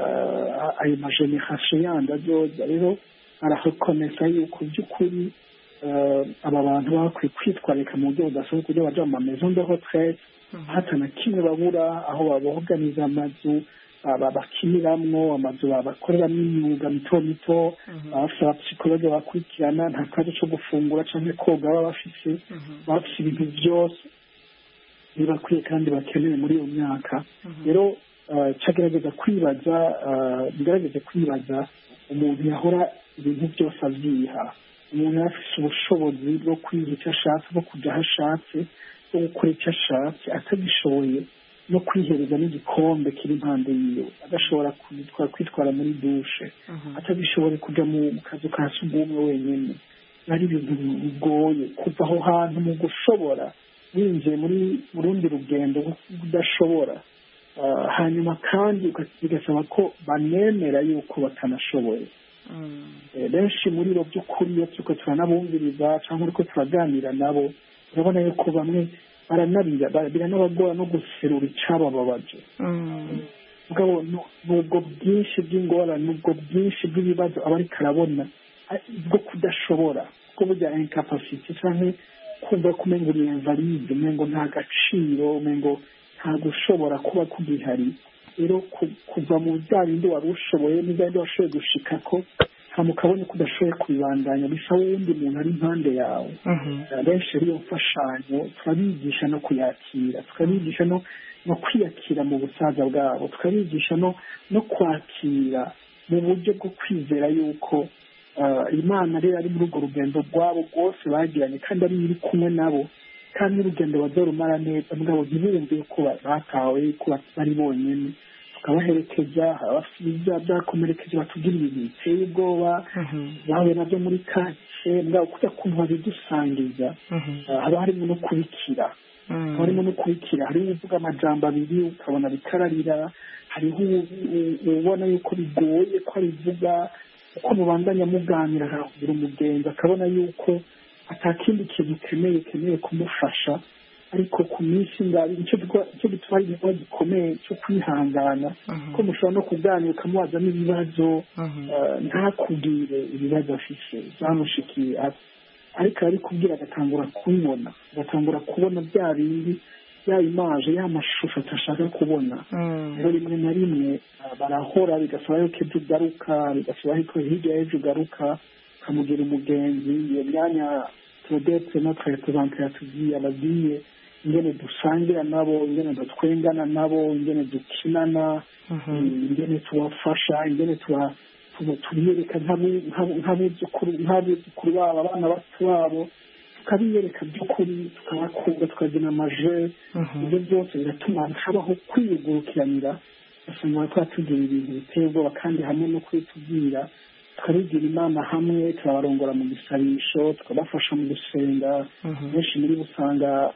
ayo majenerasiyo yandi azoza rero arahakomeza yuko by'ukuri aba bantu bakwiye kwitwararika mu buryo budasanzwe kugira baja mu maison de retraite hata na kimwe babura aho baboganiza amazu bakiniramwo, amazu bakoreramo imyuga mito mito, bafite abapsikologe bakurikirana, nta kibazo cyo gufungura canke koga baba bafise, bafise ibintu byose bibakwiye kandi bakeneye muri iyo myaka. Rero cagerageza kwibaza umuntu yahora ibintu byose avyiha, umuntu afise ubushobozi bwo kwiga icyo ashatse, bwo kuja aho ashatse, bwo gukora icyo ashatse, atagishoboye no kwihereza n'igikombe kiri impande yiwe, adashobora kwitwara muri dushe, atagishoboye kuja mu kazu ka sugumwe wenyene. Ari ibintu bigoye kuva aho hantu mu gushobora winjiye muri rundi rugendo udashobora, hanyuma kandi bigasaba ko banemera yuko batanashoboye. Benshi muri bo by'ukuri iyo turiko turanabumviriza cyangwa uriko turaganira nabo, urabona yuko bamwe baranarira, biranabagora no guserura icabababaje. Mugabo nubwo bwinshi bw'ingorane, nubwo bwinshi bw'ibibazo aba ariko arabona bwo kudashobora, bwo burya incapacity canke kumva ko umengo uri invalide, umengo nta gaciro, umengo nta gushobora kuba kugihari. Rero kuva mu bya bindi wari ushoboye n'ibindi washoboye gushikako, hama ukabona ko udashoboye kubibandanya, bisaba wundi muntu ari impande yawe. Benshi ariyo mfashanyo turabigisha no kuyakira, tukabigisha no kwiyakira mu busaza bwabo, tukabigisha no kwakira mu buryo bwo kwizera yuko Imana rero ari muri urwo rugendo rwabo rwose bagiranye, kandi ari iri kumwe nabo, kandi n'urugendo bazorumara neza, mugabo ntibumve ko batawe, ko bari bonyene. Tukabaherekeza, abafite byakomerekeje batubwira ibintu biteye ubwoba bahuye nabyo muri kake, mugabo kujya kuntu babidusangiza, haba harimo no kubikira, hariho uvuga amajambo abiri ukabona bikararira, hariho ubona yuko bigoye ko abivuga, uko mubandanya muganira akagira umugenzi akabona yuko atakindi kintu keneye kumufasha, ariko ku minsi ngabi icyo gituma ari igikorwa gikomeye cyo kwihangana, ko mushobora no kuganira ukamubaza n'ibibazo, ntakubwire ibibazo afise byamushikiye, ariko ari kubwira agatangura kubibona, agatangura kubona bya bindi, ya imaje, ya mashusho atashaka kubona. Rero rimwe na rimwe barahora, bigasaba yuko ejo ugaruka, bigasaba yuko hirya y'ejo ugaruka ukamugira umugenzi. Iyo myanya Claudette notre représentante yatubwiye, abagiye ingene dusangira nabo, ingene dutwengana nabo, ingene dukinana, ingene tubafasha, ingene tubiyereka nk'abuzukuru babo, abana bato babo, tukabiyereka by'ukuri, tukabakunda, tukagena amaje. Ibyo byose biratuma habaho kwiyugurukiranira, ugasanga twatugira ibintu biteye ubwoba, kandi hamwe no kubitubwira tukabigira Imana hamwe, turabarongora mu gisabisho, tukabafasha mu gusenga. Benshi muri usanga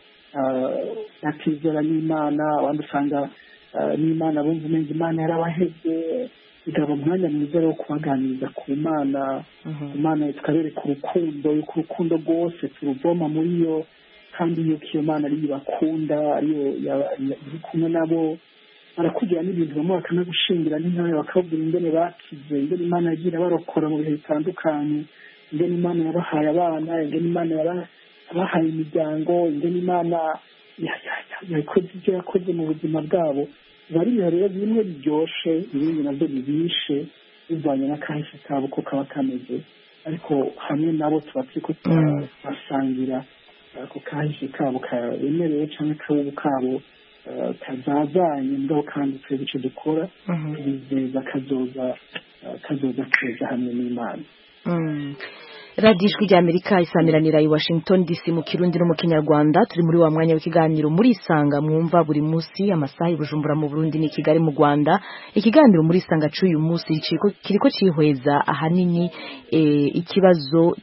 batizera n'Imana, abandi usanga n'Imana bumva umenga Imana yarabaheze, bigaba umwanya mwiza wo kubaganiriza ku Mana. Imana tukabereka urukundo, yuko urukundo rwose turuvoma muri yo, kandi yuko iyo Mana ariyo ibakunda, ariyo iri kumwe nabo. Barakugira n'ibintu bamwe bakanagushingira n'intare, bakabwira ingene bakize, ingene Imana yagira barokora mu bihe bitandukanye, ingene Imana yabahaye abana, ingene Imana yabahaye imiryango, ingene Imana yakoze ibyo yakoze mu buzima bwabo. Bari rero bimwe biryoshe, ibindi nabyo bibishe, bivanye n'akahise kabo ko kaba kameze, ariko hamwe nabo tuba turiko turasangira ako kahise kabo karemereye canke kabubu kabo kazazanye, mugabo kandi twebwe ico dukora bizeza kazoza keza hamwe n'Imana. radiyo ijwi ry'Amerika isamiranira i Washington DC mu Kirundi no mu Kinyarwanda. Turi muri wa mwanya w'ikiganiro muri Isanga mwumva buri munsi amasaha i Bujumbura mu Burundi ni Kigali mu Rwanda. Ikiganiro muri Isanga cy'uyu munsi kiriko cihweza ahanini ikibazo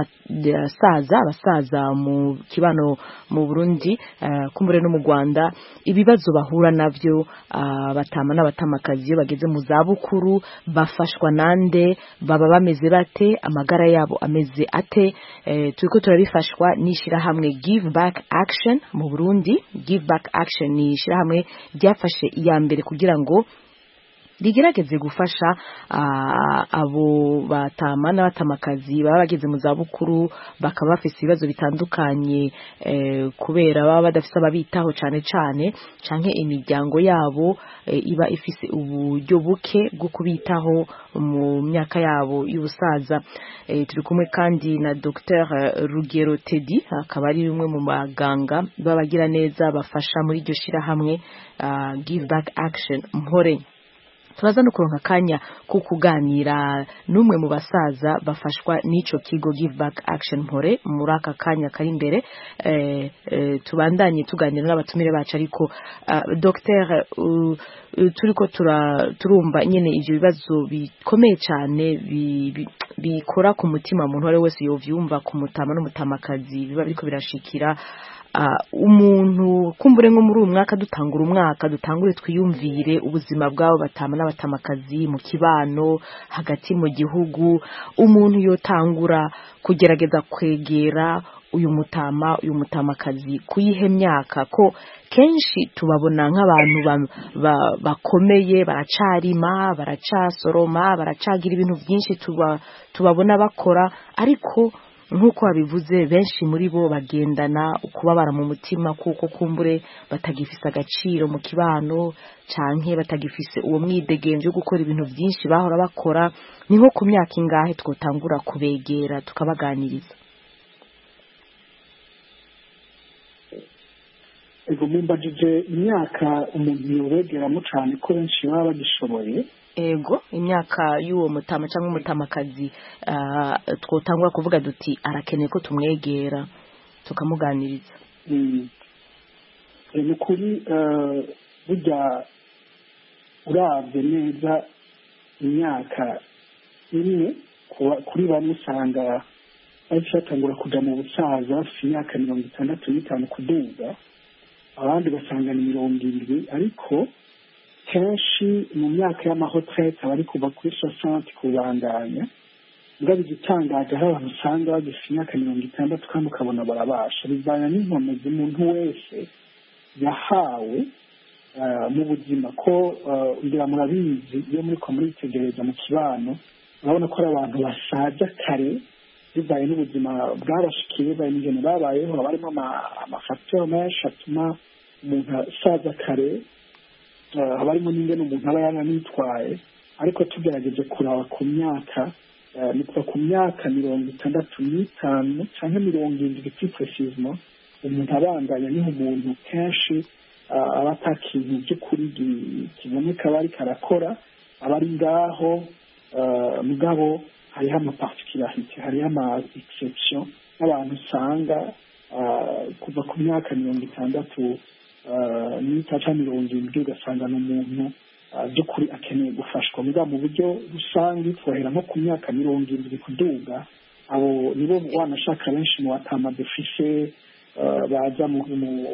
abasaza mu kibano mu Burundi, kumbure no mu Rwanda, ibibazo bahura navyo, batama n'abatamakazi iyo bageze mu zabukuru, bafashwa nande, baba bameze bate, amagara yabo ameze ate. Turiko turabifashwa n'ishirahamwe Give Back Action mu Burundi. Give Back Action ni ishirahamwe ryafashe iya mbere kugira ngo rigerageze gufasha abo batama n'abatamakazi baba bageze mu zabukuru bakaba bafite ibibazo bitandukanye kubera baba badafite ababitaho cyane cyane canke imiryango yabo iba ifise uburyo buke bwo kubitaho mu myaka yabo y'ubusaza. Turi kumwe kandi na Dr Rugero Teddy, akaba ari umwe mu baganga babagira neza bafasha muri iryo shirahamwe Give Back Action Mpore. Turaza no kuronka kanya ko kuganira n'umwe mu basaza bafashwa n'ico kigo Give Back Action Mpore muri aka kanya kari imbere. Tubandanye tuganira n'abatumire bacu, ariko Dr turiko turumva nyene ivyo bibazo bikomeye cyane bikora ku mutima umuntu wari wese yovyumva ku mutama n'umutamakazi biba biriko birashikira umuntu kumbure nko muri uyu mwaka dutangure twiyumvire ubuzima bwabo batama n'abatamakazi mu kibano hagati mu gihugu. Umuntu yotangura kugerageza kwegera uyu mutamakazi kuyihe myaka, ko kenshi tubabona nk'abantu bakomeye, baracarima, baracasoroma, baracagira ibintu byinshi tubabona bakora, ariko nk'uko babivuze benshi muri bo bagendana ukubabara mu mutima kuko kumbure batagifise agaciro mu kibano canke batagifise uwo mwidegenzo wo gukora ibintu byinshi bahora bakora. Ni nko ku myaka ingahe twotangura kubegera tukabaganiriza? Ego mumbajije imyaka umuntu yobegeramo cyane ko benshi baba bagishoboye. Ego imyaka y'uwo mutama cyangwa umutamakazi twotangura kuvuga duti arakeneye ko tumwegera tukamuganiriza. Ni kuri burya urabye neza imyaka imwe kuri bamwe usanga batangura kuja mu busaza bafite imyaka 65 kuduga, abandi basanga ni 70, ariko kenshi mu myaka y'amahotrete abari kuva kuri 60 kubandanya. Ngabe igitangaje aho abantu usanga bagifite imyaka 60 kandi ukabona barabasha, bivana n'inkomezi umuntu wese yahawe mu buzima. Ko ngira murabizi iyo muriko muritegereza mu kibano urabona ko ari abantu basaza kare bivaye n'ubuzima bwabashikiye, bivaye n'ingene babayeho, barimo amafacteur menshi atuma umuntu asaza kare, abarimo n'ingene umuntu aba yananitwaye. Ariko tugerageje kuraba ku myaka ni kuva ku myaka 65 canke 70 precisement umuntu abandanya, niho umuntu kenshi aba atakintu by'ukuri kiboneka bari karakora, abari ngaho. Mugabo hariho amaparticularité, hariho ama-exception n'abantu usanga kuva ku myaka 60 n'itaca 70 ugasanga n'umuntu by'ukuri akeneye gufashwa. Mugabo mu buryo rusange twohera nko ku myaka 70 kuduga, abo nibo wanashaka benshi mu batama dufise baza mu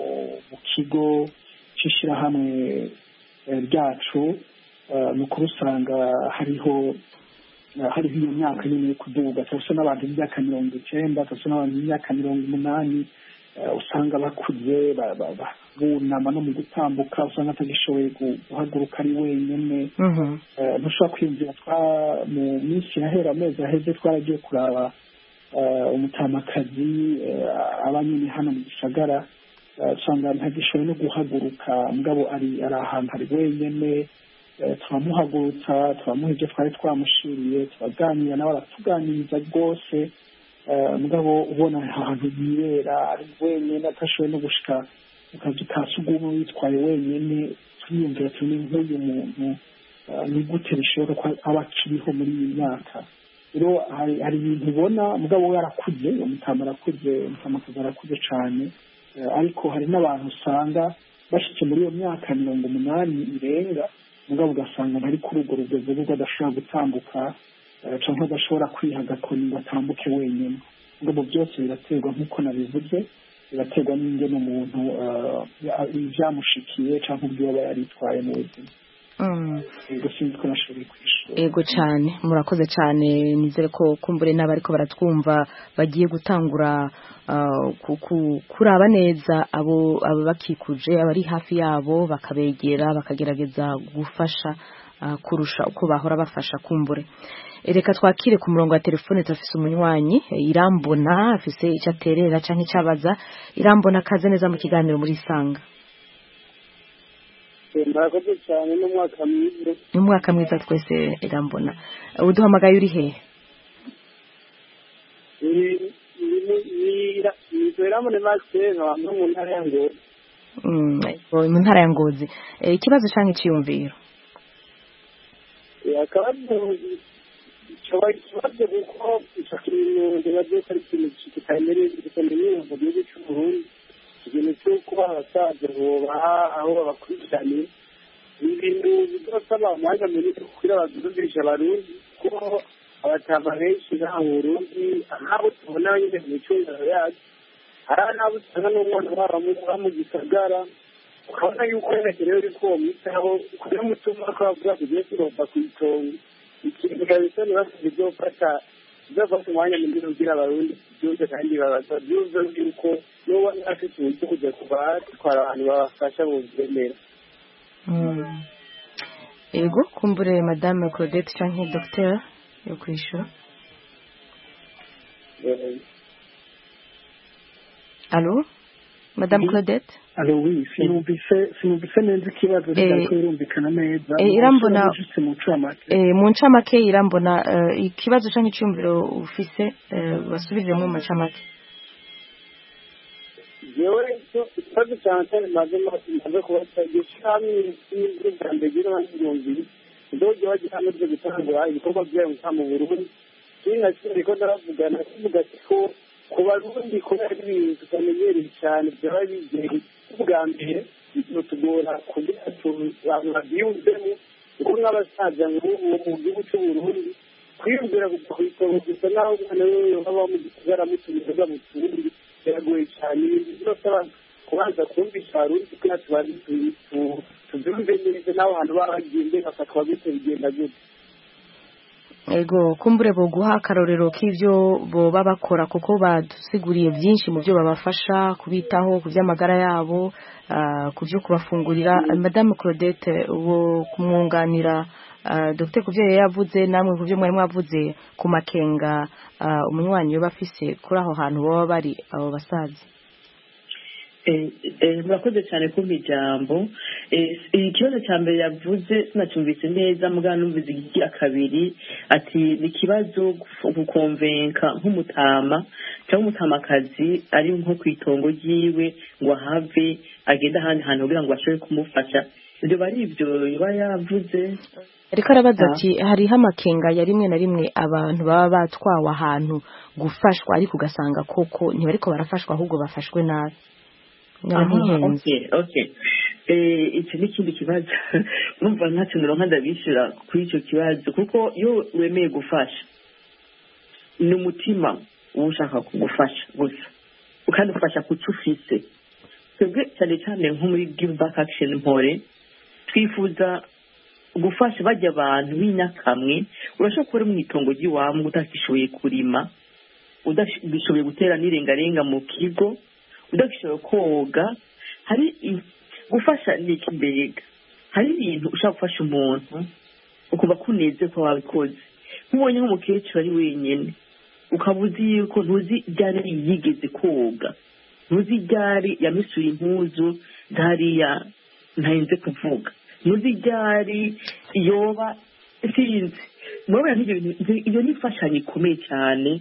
kigo c'ishirahamwe ryacu. Mu kurusanga hariho iyo myaka nyine kuduga, cyose n'abantu b'imyaka 90, cyose n'abantu b'imyaka 80 usanga bakuze bunama no mu gutambuka, usanga atagishoboye guhaguruka ari wenyine. Ntushobora kwiyumvira mu minsi yahera, amezi aheze twaragiye kuraba umutamakazi aba nyine hano mu gisagara, usanga ntagishoboye no guhaguruka, mugabo ari ahantu ari wenyine. Turamuhagurutsa, turamuha ibyo twari twamushiriye, turaganira nawe aratuganiriza rwose. Mugabo ubona ahantu yibera ari wenyine, atashoboye no gushika mu kazi ka sugumwe yitwaye wenyine. Twiyumvira tuni nk'uyu muntu ni gute bishoboka ko aba akiriho muri iyi myaka. Rero hari ibintu ubona, mugabo we arakuze, umutama arakuze, umutamakazi arakuze cyane. Ariko hari n'abantu usanga bashitse muri iyo myaka 80 irenga, mugabo ugasanga ntari kuri urwo rugero rwo adashobora gutambuka cyangwa adashobora kwihaga ko ngo atambuke wenyine. Mugabo byose biraterwa nk'uko nabivuze, biraterwa n'ingene umuntu byamushikiye cyangwa ubwo aba yaritwaye mu buzima. Ego cyane, murakoze cyane. Nizere ko kumbure n'abariko baratwumva bagiye gutangura kuraba neza abo bakikuje, abari hafi yabo, bakabegera, bakagerageza gufasha kurusha uko bahora bafasha kumbure. Reka twakire ku murongo wa telefone tufise umunywanyi Irambona afise icyo aterera canke icyabaza. Irambona kaze neza mu kiganiro muri Sanga. murakoze cyane n'umwaka mwiza. N'umwaka mwiza twese Irambona. Uduhamagaye uri hehe? Irambona Maxence wa mu ntara ya Ngozi. Mu ntara ya Ngozi. Ikibazo canke iciyumviro? Akabazo ikibazo kuko icyo kintu ndabaze ko ari ikintu kitamenyerewe mu gihugu cy'u Burundi. Ikintu cyo kuba abasaza bubaha aho babakurikiranye ibintu bidasaba umwanya munini kugira babyumvishe abarundi kuko abatama benshi nta Burundi nk'abo tubona nyine mu micungano yacu hari n'abo usanga n'umwana wabo mu gisagara ukabona yuko yerekerewe uri kuwo mwitaho kugira mutuma ko bavuga kugiye kuroba ku itongo ikintu kabisa ntibasize byofata umwanya munini kugira abarundi byumve kandi babyumve yuko n'uwo afite uburyo kujya kubatwara abantu babafasha mu byemera. Ego kumbure Madame Claudette canke Docteur yo kwishura. Allô Madame Claudette? Allô oui, sinumvise neza ikibazo cyako irumvikana neza. Irambona mu ncamake Irambona ikibazo canke icyumviro ufise basubiremo mu ncamake. Yewe ikibazo cyane maze kuba gishami n'ibindi bigira n'ibindi ndoje wagira no gutangura ibikorwa byayo mu Burundi. Kinga kiriko ndaravugana kuvuga ko ku Barundi kubera ibintu tutamenyereye cyane byaba bizeye ubwa mbere bitugora kugira abantu babyumvemo kuko nk'abasaza mu gihugu cy'u Burundi kwiyumvira gukwitwa gusa naho umwana we baba mu gisagara mutumiza mu Burundi biragoye cyane birasaba kubanza kumvisha Abarundi kugira tubyumve neza n'aho hantu baba bagiye bafatwa gute bigenda gute. Ego kumbure bo guha akarorero k'ivyo boba bakora kuko badusiguriye byinshi mu byo babafasha kubitaho ku by'amagara yabo ku byo kubafungurira. Madame Claudette uwo kumwunganira Dr. Kuvyo yavuze namwe ku byo mwari mwavuze ku makenga umunywanyi yo bafise kuri aho hantu baba bari abo basaza. Murakoze cyane kumpa ijambo. Ikibazo cya mbere yavuze sinacyumvise neza mugana numvise igigira kabiri ati ni ikibazo gukonvenka nk'umutama cyangwa umutamakazi ari nko ku itongo ryiwe ngo ahave agenda ahandi hantu kugira ngo bashobore kumufasha. Ibyo bari ibyo biba yavuze. Ariko arabaza ati hariho amakenga ya rimwe na rimwe abantu baba batwawe ahantu gufashwa ariko ugasanga koko ntibariko barafashwa ahubwo bafashwe nabi. Okay. Icyo ni ikindi kibazo numva ntacyo nironka ndabishyura kuri icyo kibazo kuko iyo wemeye gufasha ni umutima uba ushaka kugufasha gusa kandi ufasha ku cyo ufise. Twebwe cyane cyane nko muri Give Back Action Mpore twifuza gufasha bajya abantu b'inyakamwe urashobora kuba uri mu itongo ry'iwawe utakishoboye kurima udashoboye gutera n'irengarenga mu kigo udashoboye koga. Hari gufasha ni ikimbega. Hari ibintu ushaka gufasha umuntu ukuba kuneze ko wabikoze nk'ubonye nk'umukecuru ari wenyine ukaba uzi yuko ntuzi ryari yigeze koga ntuzi ryari yamisuye impuzu ntariya ntarinze kuvuga ntuzi ryari yoba sinzi murabona iyo ni imfashanyo ikomeye cyane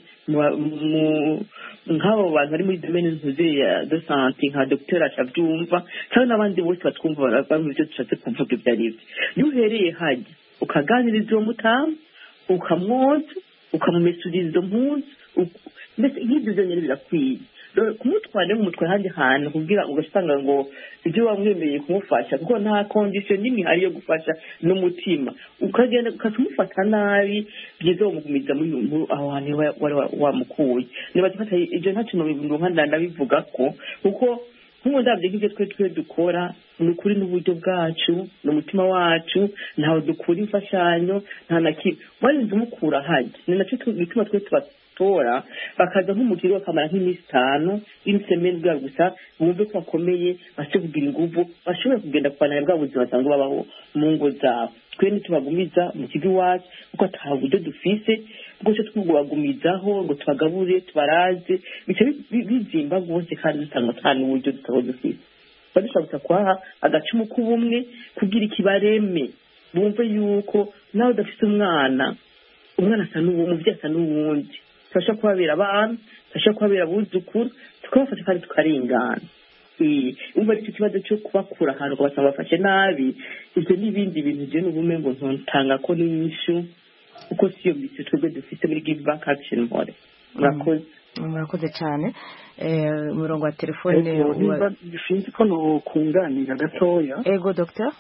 nk'abo bantu bari muri domaine ntuzeya de santé nka Dr. Ashabyumva cyangwa n'abandi bose batwumva bamwe ibyo dushatse kuvuga ibyo ari byo. Iyo uhereye hajya ukaganiriza uwo mutamu ukamwoza ukamumesuriza izo mpuzu mbese nk'ibyo byonyine birakwiye. Kumutwara nk'umutwara ahandi hantu kugira ngo ugasanga ngo ibyo wamwemereye kumufasha kuko nta condition n'imwe hari yo gufasha n'umutima ukagenda ukamufata nabi byiza umugumiza muri aho hantu wari wamukuye. Niba dufata ibyo ntacyo mu nkanda ndabivuga ko kuko nk'ubu ndabye nk'ibyo twe dukora ni ukuri n'uburyo bwacu n'umutima wacu ntawe dukura imfashanyo nta na kimwe warinze umukura hajya ni nacyo bituma twe batora bakaza nk'umukiri bakamara nk'iminsi 5 imisemeni bwa gusa bumve ko bakomeye base kugira inguvu bashobora kugenda kwanira bwa buzima basanzwe babaho mu ngo zabo twe ntitubagumiza mu kigo iwacu kuko ataha uburyo dufise ubwo cyo twugubagumizaho ngo tubagabure tubaraze bice bizimba rwose kandi dutanga cyane uburyo tutabo dufise badushabutsa kwaha agacumu k'ubumwe kugira ikibareme bumve yuko nawe udafite umwana asa n'umuvyeyi asa n'uwundi tubasha kubabera abana tubasha kubabera abuzukuru tukabafasha kandi tukarengana umva icyo kibazo cyo kubakura ahantu ugasanga bafashe nabi ibyo n'ibindi bintu je n'ubume ngo ntontanga ko n'inyishu uko siyo mbise twebwe dufite muri Give Back Action Mpore murakoze cyane umurongo wa telefone sinzi ko nokunganira gatoya ego docteur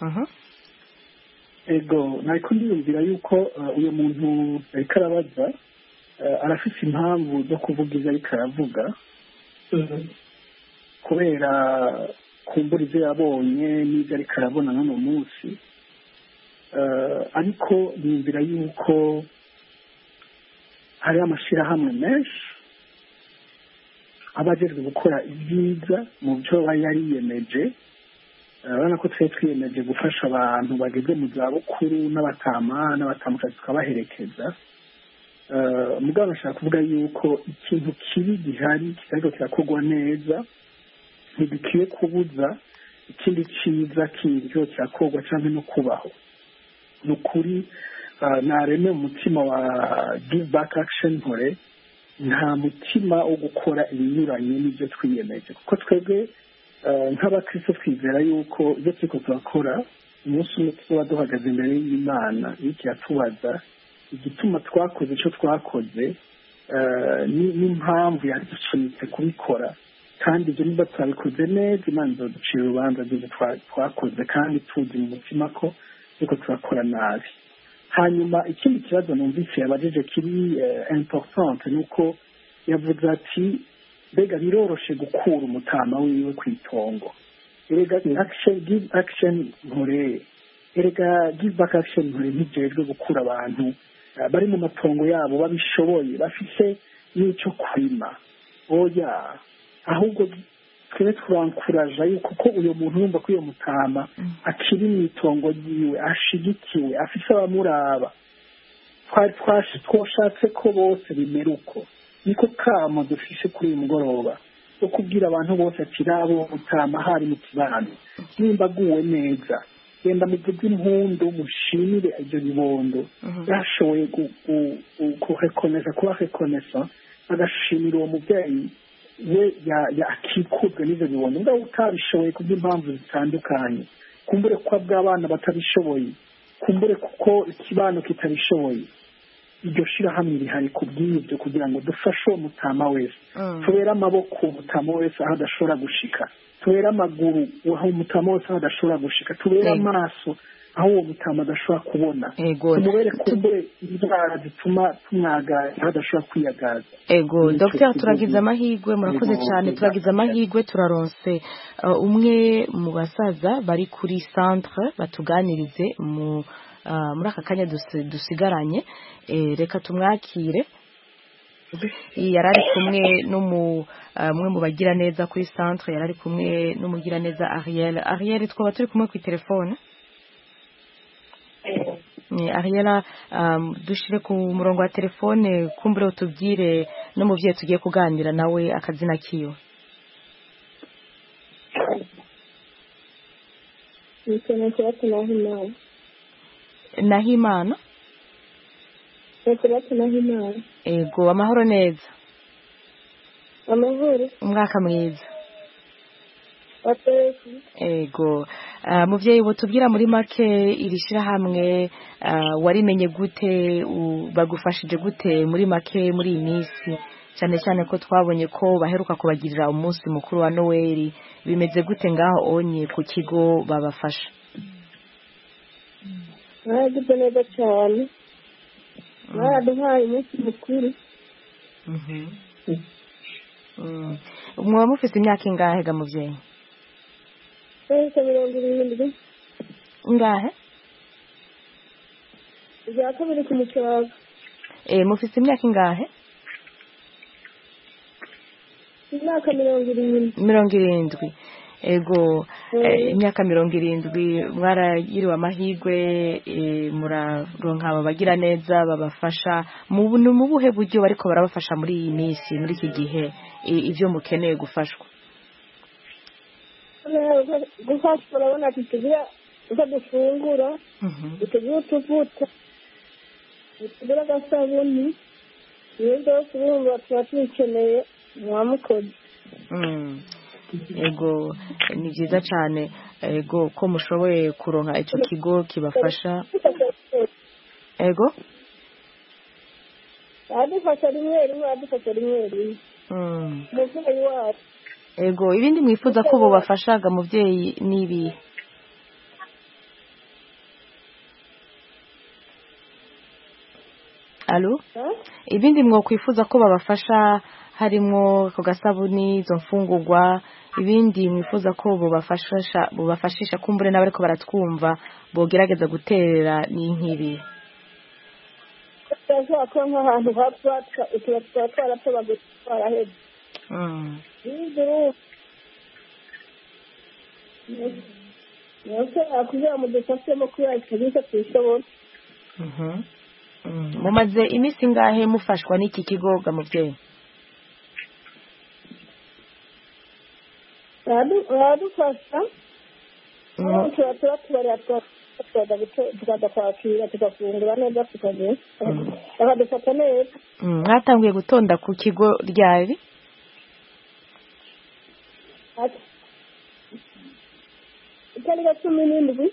ego nariko ndiyumvira yuko uyu muntu ariko arabaza arafite impamvu zo kuvuga ibyo ariko aravuga kubera kumbura ibyo yabonye n'ibyo ariko arabona n'uno munsi ariko yumvira yuko hari amashyirahamwe menshi aba ajejwe gukora ibyiza mu byo aba yariyemeje urabona ko twari twiyemeje gufasha abantu bageze mu zabukuru n'abatamukazi tukabaherekeza mugabo nashaka kuvuga yuko ikintu kibi gihari kitariko kirakorwa neza ntidukwiye kubuza ikindi cyiza kindi cyo kirakorwa cyangwa no kubaho ni ukuri nareme umutima wa Give Back Action Mpore nta mutima wo gukora ibinyuranye n'ibyo twiyemeje kuko twebwe nk'abakristo twizera yuko ibyo turiko turakora umunsi umwe tuba duhagaze imbere y'Imana iriko iratubaza igituma twakoze icyo twakoze n'impamvu yadusunitse kubikora kandi ibyo niba twabikoze neza Imana izoducira urubanza rw'ibyo twakoze kandi tuzi mu mutima ko turiko turakora nabi hanyuma ikindi kibazo numvise yabajije kiri important nuko yavuze ati mbega biroroshe gukura umutama wiwe ku itongo erega Give Action Mpore erega Give Back Action Mpore ntijejwe gukura abantu bari mu matongo yabo babishoboye bafise n'icyo kurima oya ahubwo twere turankuraja yuko ko uyo muntu yumva ko uyo mutama akiri mu itongo ryiwe ashigikiwe afise abamuraba twashatse ko bose bimera uko niko kamo dufishe kuri uyu mugoroba wo kubwira abantu bose ati rabo mutama hari mu kibano nimba aguwe neza genda muvuze impundu mushimire ibyo bibondo yashoboye kurekonesa kuba rekonesa agashimira uwo mubyeyi we akikuzwe n'ibyo bibondo mbwa utabishoboye kubw'impamvu zitandukanye kumbure kuba bw'abana batabishoboye kumbure kuko ikibano kitabishoboye iryo shirahamwe rihari kubw'ibyo kugira ngo dufashe uwo mutama wese tubere amaboko umutama wese aho adashobora gushika tubere amaguru aho umutama wese aho adashobora gushika tubere amaso aho uwo mutama adashobora kubona tumubere kumbure indwara zituma tumwagaza aho adashobora kwiyagaza ego Dr. turagize amahirwe murakoze cyane turagize amahirwe turaronse umwe mu basaza bari kuri centre batuganirize muri aka kanya dusigaranye reka tumwakire yarari kumwe umwe mu bagira neza kuri centre yarari kumwe n'umugira neza Ariel twaba turi kumwe ku telefone Ariela dushire ku murongo wa telefone kumbure utubwire no mu bye tugiye kuganira nawe akazina kiyo Nahimana ego amahoro neza umwaka mwiza ego muvyeyi butubwira muri make iri shirahamwe warimenye gute bagufashije gute muri make muri iyi minsi cyane cyane ko twabonye ko baheruka kubagirira umunsi mukuru wa Noel bimeze gute ngaho onye ku kigo babafasha baragize neza cyane baraduhaye umunsi mukuru mwaba mufite imyaka ingahe ga muvyeyi 70 ingahe ya kabiri ku mucaga mufite imyaka ingahe imyaka 70. 70. Ego imyaka 70 mwaragiriwe amahirwe muraronka abagira neza babafasha mu buhe buryo bariko barabafasha muri iyi minsi muri iki gihe ivyo mukeneye gufashwa? Gufashwa urabona tugira uko dufungura, tugira utuvuta, tugira agasabuni, iyo byose urumva tuba tubikeneye mwamukozi. Ego ni byiza cyane ego ko mushoboye kuronka icyo kigo kibafasha. Ego adufasha rimwe muvyeyi wacu. Ego ibindi mwifuza ko bobafashaga muvyeyi nibi? Alo? Ibindi mwokwifuza ko babafasha harimwo ako gasabuni, izo mfungurwa, ibindi mwifuza ko bubafashisha kumbure n'abariko baratwumva bogerageza guterera n'inkibi? Ko nk'ahantu hapfa twaratobaguye twaraheze. Kugira ngo dufashemo kubera serivisi tuyishobora. Mumaze iminsi ngahe mufashwa n'iki kigo ga muvyeyi? Baradufasha tubarira tukaza kwakira tugafungura neza tukagenda bakadufata neza. Mwatanguye gutonda ku kigo ryari? Itariki 17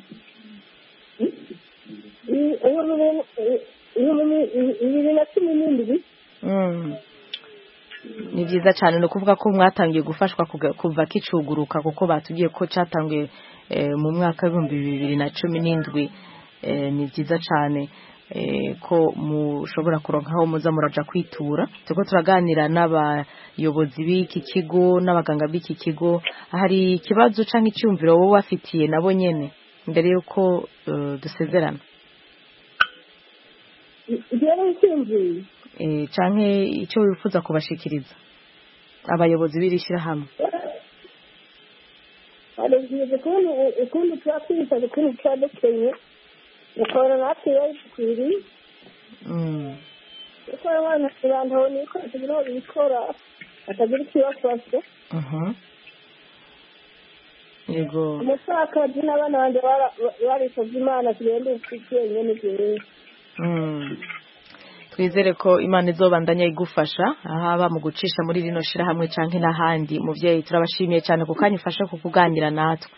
Ni byiza cyane no kuvuga ko mwatangiye gufashwa kuva kicuguruka kuko batubwiye ko cyatangiye mu mwaka wa 2017. Ni byiza cyane ko mushobora kuronka aho muza muraja kwitura. Tuko turaganira n'abayobozi b'iki kigo n'abaganga b'iki kigo. Hari ikibazo canke icyumviro wowe wafitiye nabo nyene mbere yuko dusezerana? Canke icyo wifuza kubashikiriza abayobozi b'irishira hamwe? Arabyize kundi twakwiza kundi twadekenye ukora natwe yayikwiri ukora abana abantu niko tugiro bikora atagira ikibafasha. Yego umusaka n'abana banje barishoje Imana tugende ukwiye n'ibyo. Twizere ko Imana izobandanya igufasha ahaba mu gucisha muri rino shira hamwe canke n'ahandi. Muvyeyi turabashimiye cyane ku kanyifasha kukuganira natwe.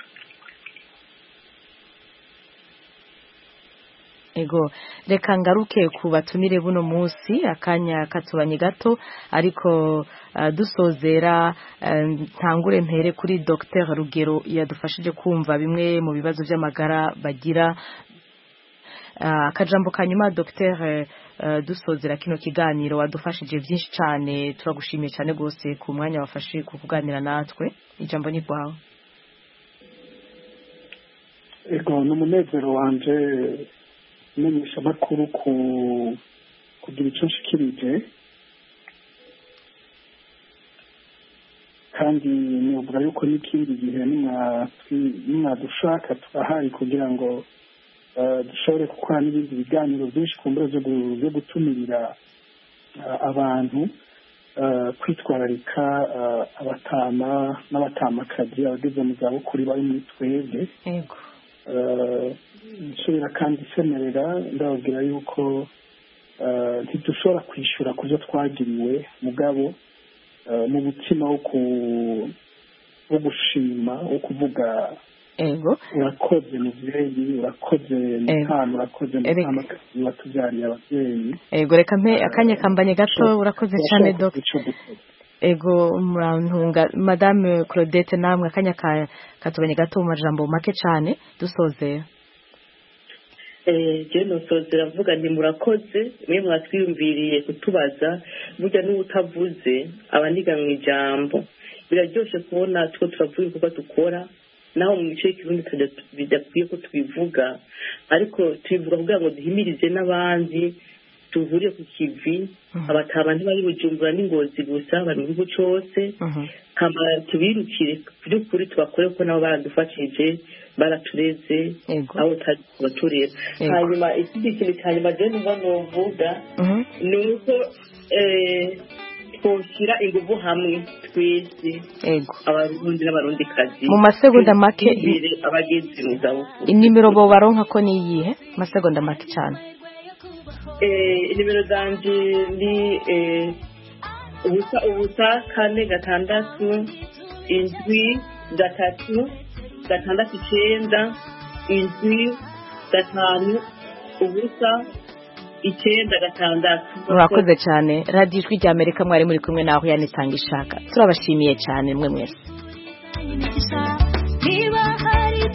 Ego reka ngaruke ku batumire buno munsi akanya katubanye gato ariko dusozera ntangure mpere kuri Dr Rugero yadufashije kumva bimwe mu bibazo by'amagara bagira. Akajambo kanyuma Dr dusozera kino kiganiro wadufashije byinshi cyane, turagushimiye cyane gose ku mwanya wafashe ku kuganira natwe. Ijambo ni kwawe. Ego n'umunezero wanje menyesha makuru kugira icyo nshikirije, kandi nivuga yuko n'ikindi gihe nimwadushaka turahari kugira ngo dushobore gukora n'ibindi biganiro byinshi ku mbere byo gutumirira abantu kwitwararika abatama n'abatamakazi abageze mu zabukuru bari muri twebwe. Nsubira kandi isemerera ndababwira yuko ntidushobora kwishyura ku byo twagiriwe mugabo mu mutima wo gushima wo kuvuga urakoze muvyeyi, urakoze mutama, urakoze mutamakazi watubyariye abavyeyi. Reka mpe akanya kambanye gato. Urakoze cyane Dr. Murantunga Madame Claudette, namwe akanya katubanye gato mu majambo make cyane dusozera. Je nosozera mvuga nti murakoze mwe mwatwiyumviriye kutubaza, burya n'utavuze abaniga mu ijambo. Biraryoshe kubona two turavuga kuko dukora naho mu mico y'ikirundi bidakwiye ko tubivuga, ariko tubivuga kugira ngo duhimirize n'abandi duhuriye ku kivi abataba ntibari Bujumbura n'Ingozi gusa bari mu gihugu cyose kama tubirukire by'ukuri tubakore ko nabo baradufashije baratureze aho baturera hanyuma ikindi kintu cyanyuma je numva novuga ni uko twoshyira ingufu hamwe twese abarundi n'abarundikazi mu masegonda make abageze mu zabukuru inimero bo baronka ko niyihe masegonda make cyane inimero zanje ni ubusa 4 indwi 3 6 indwi 5 ubusa 9 murakoze cyane radiyo ijwi ry'Amerika mwari muri kumwe naho yanitanga ishaka turabashimiye cyane mwe mwese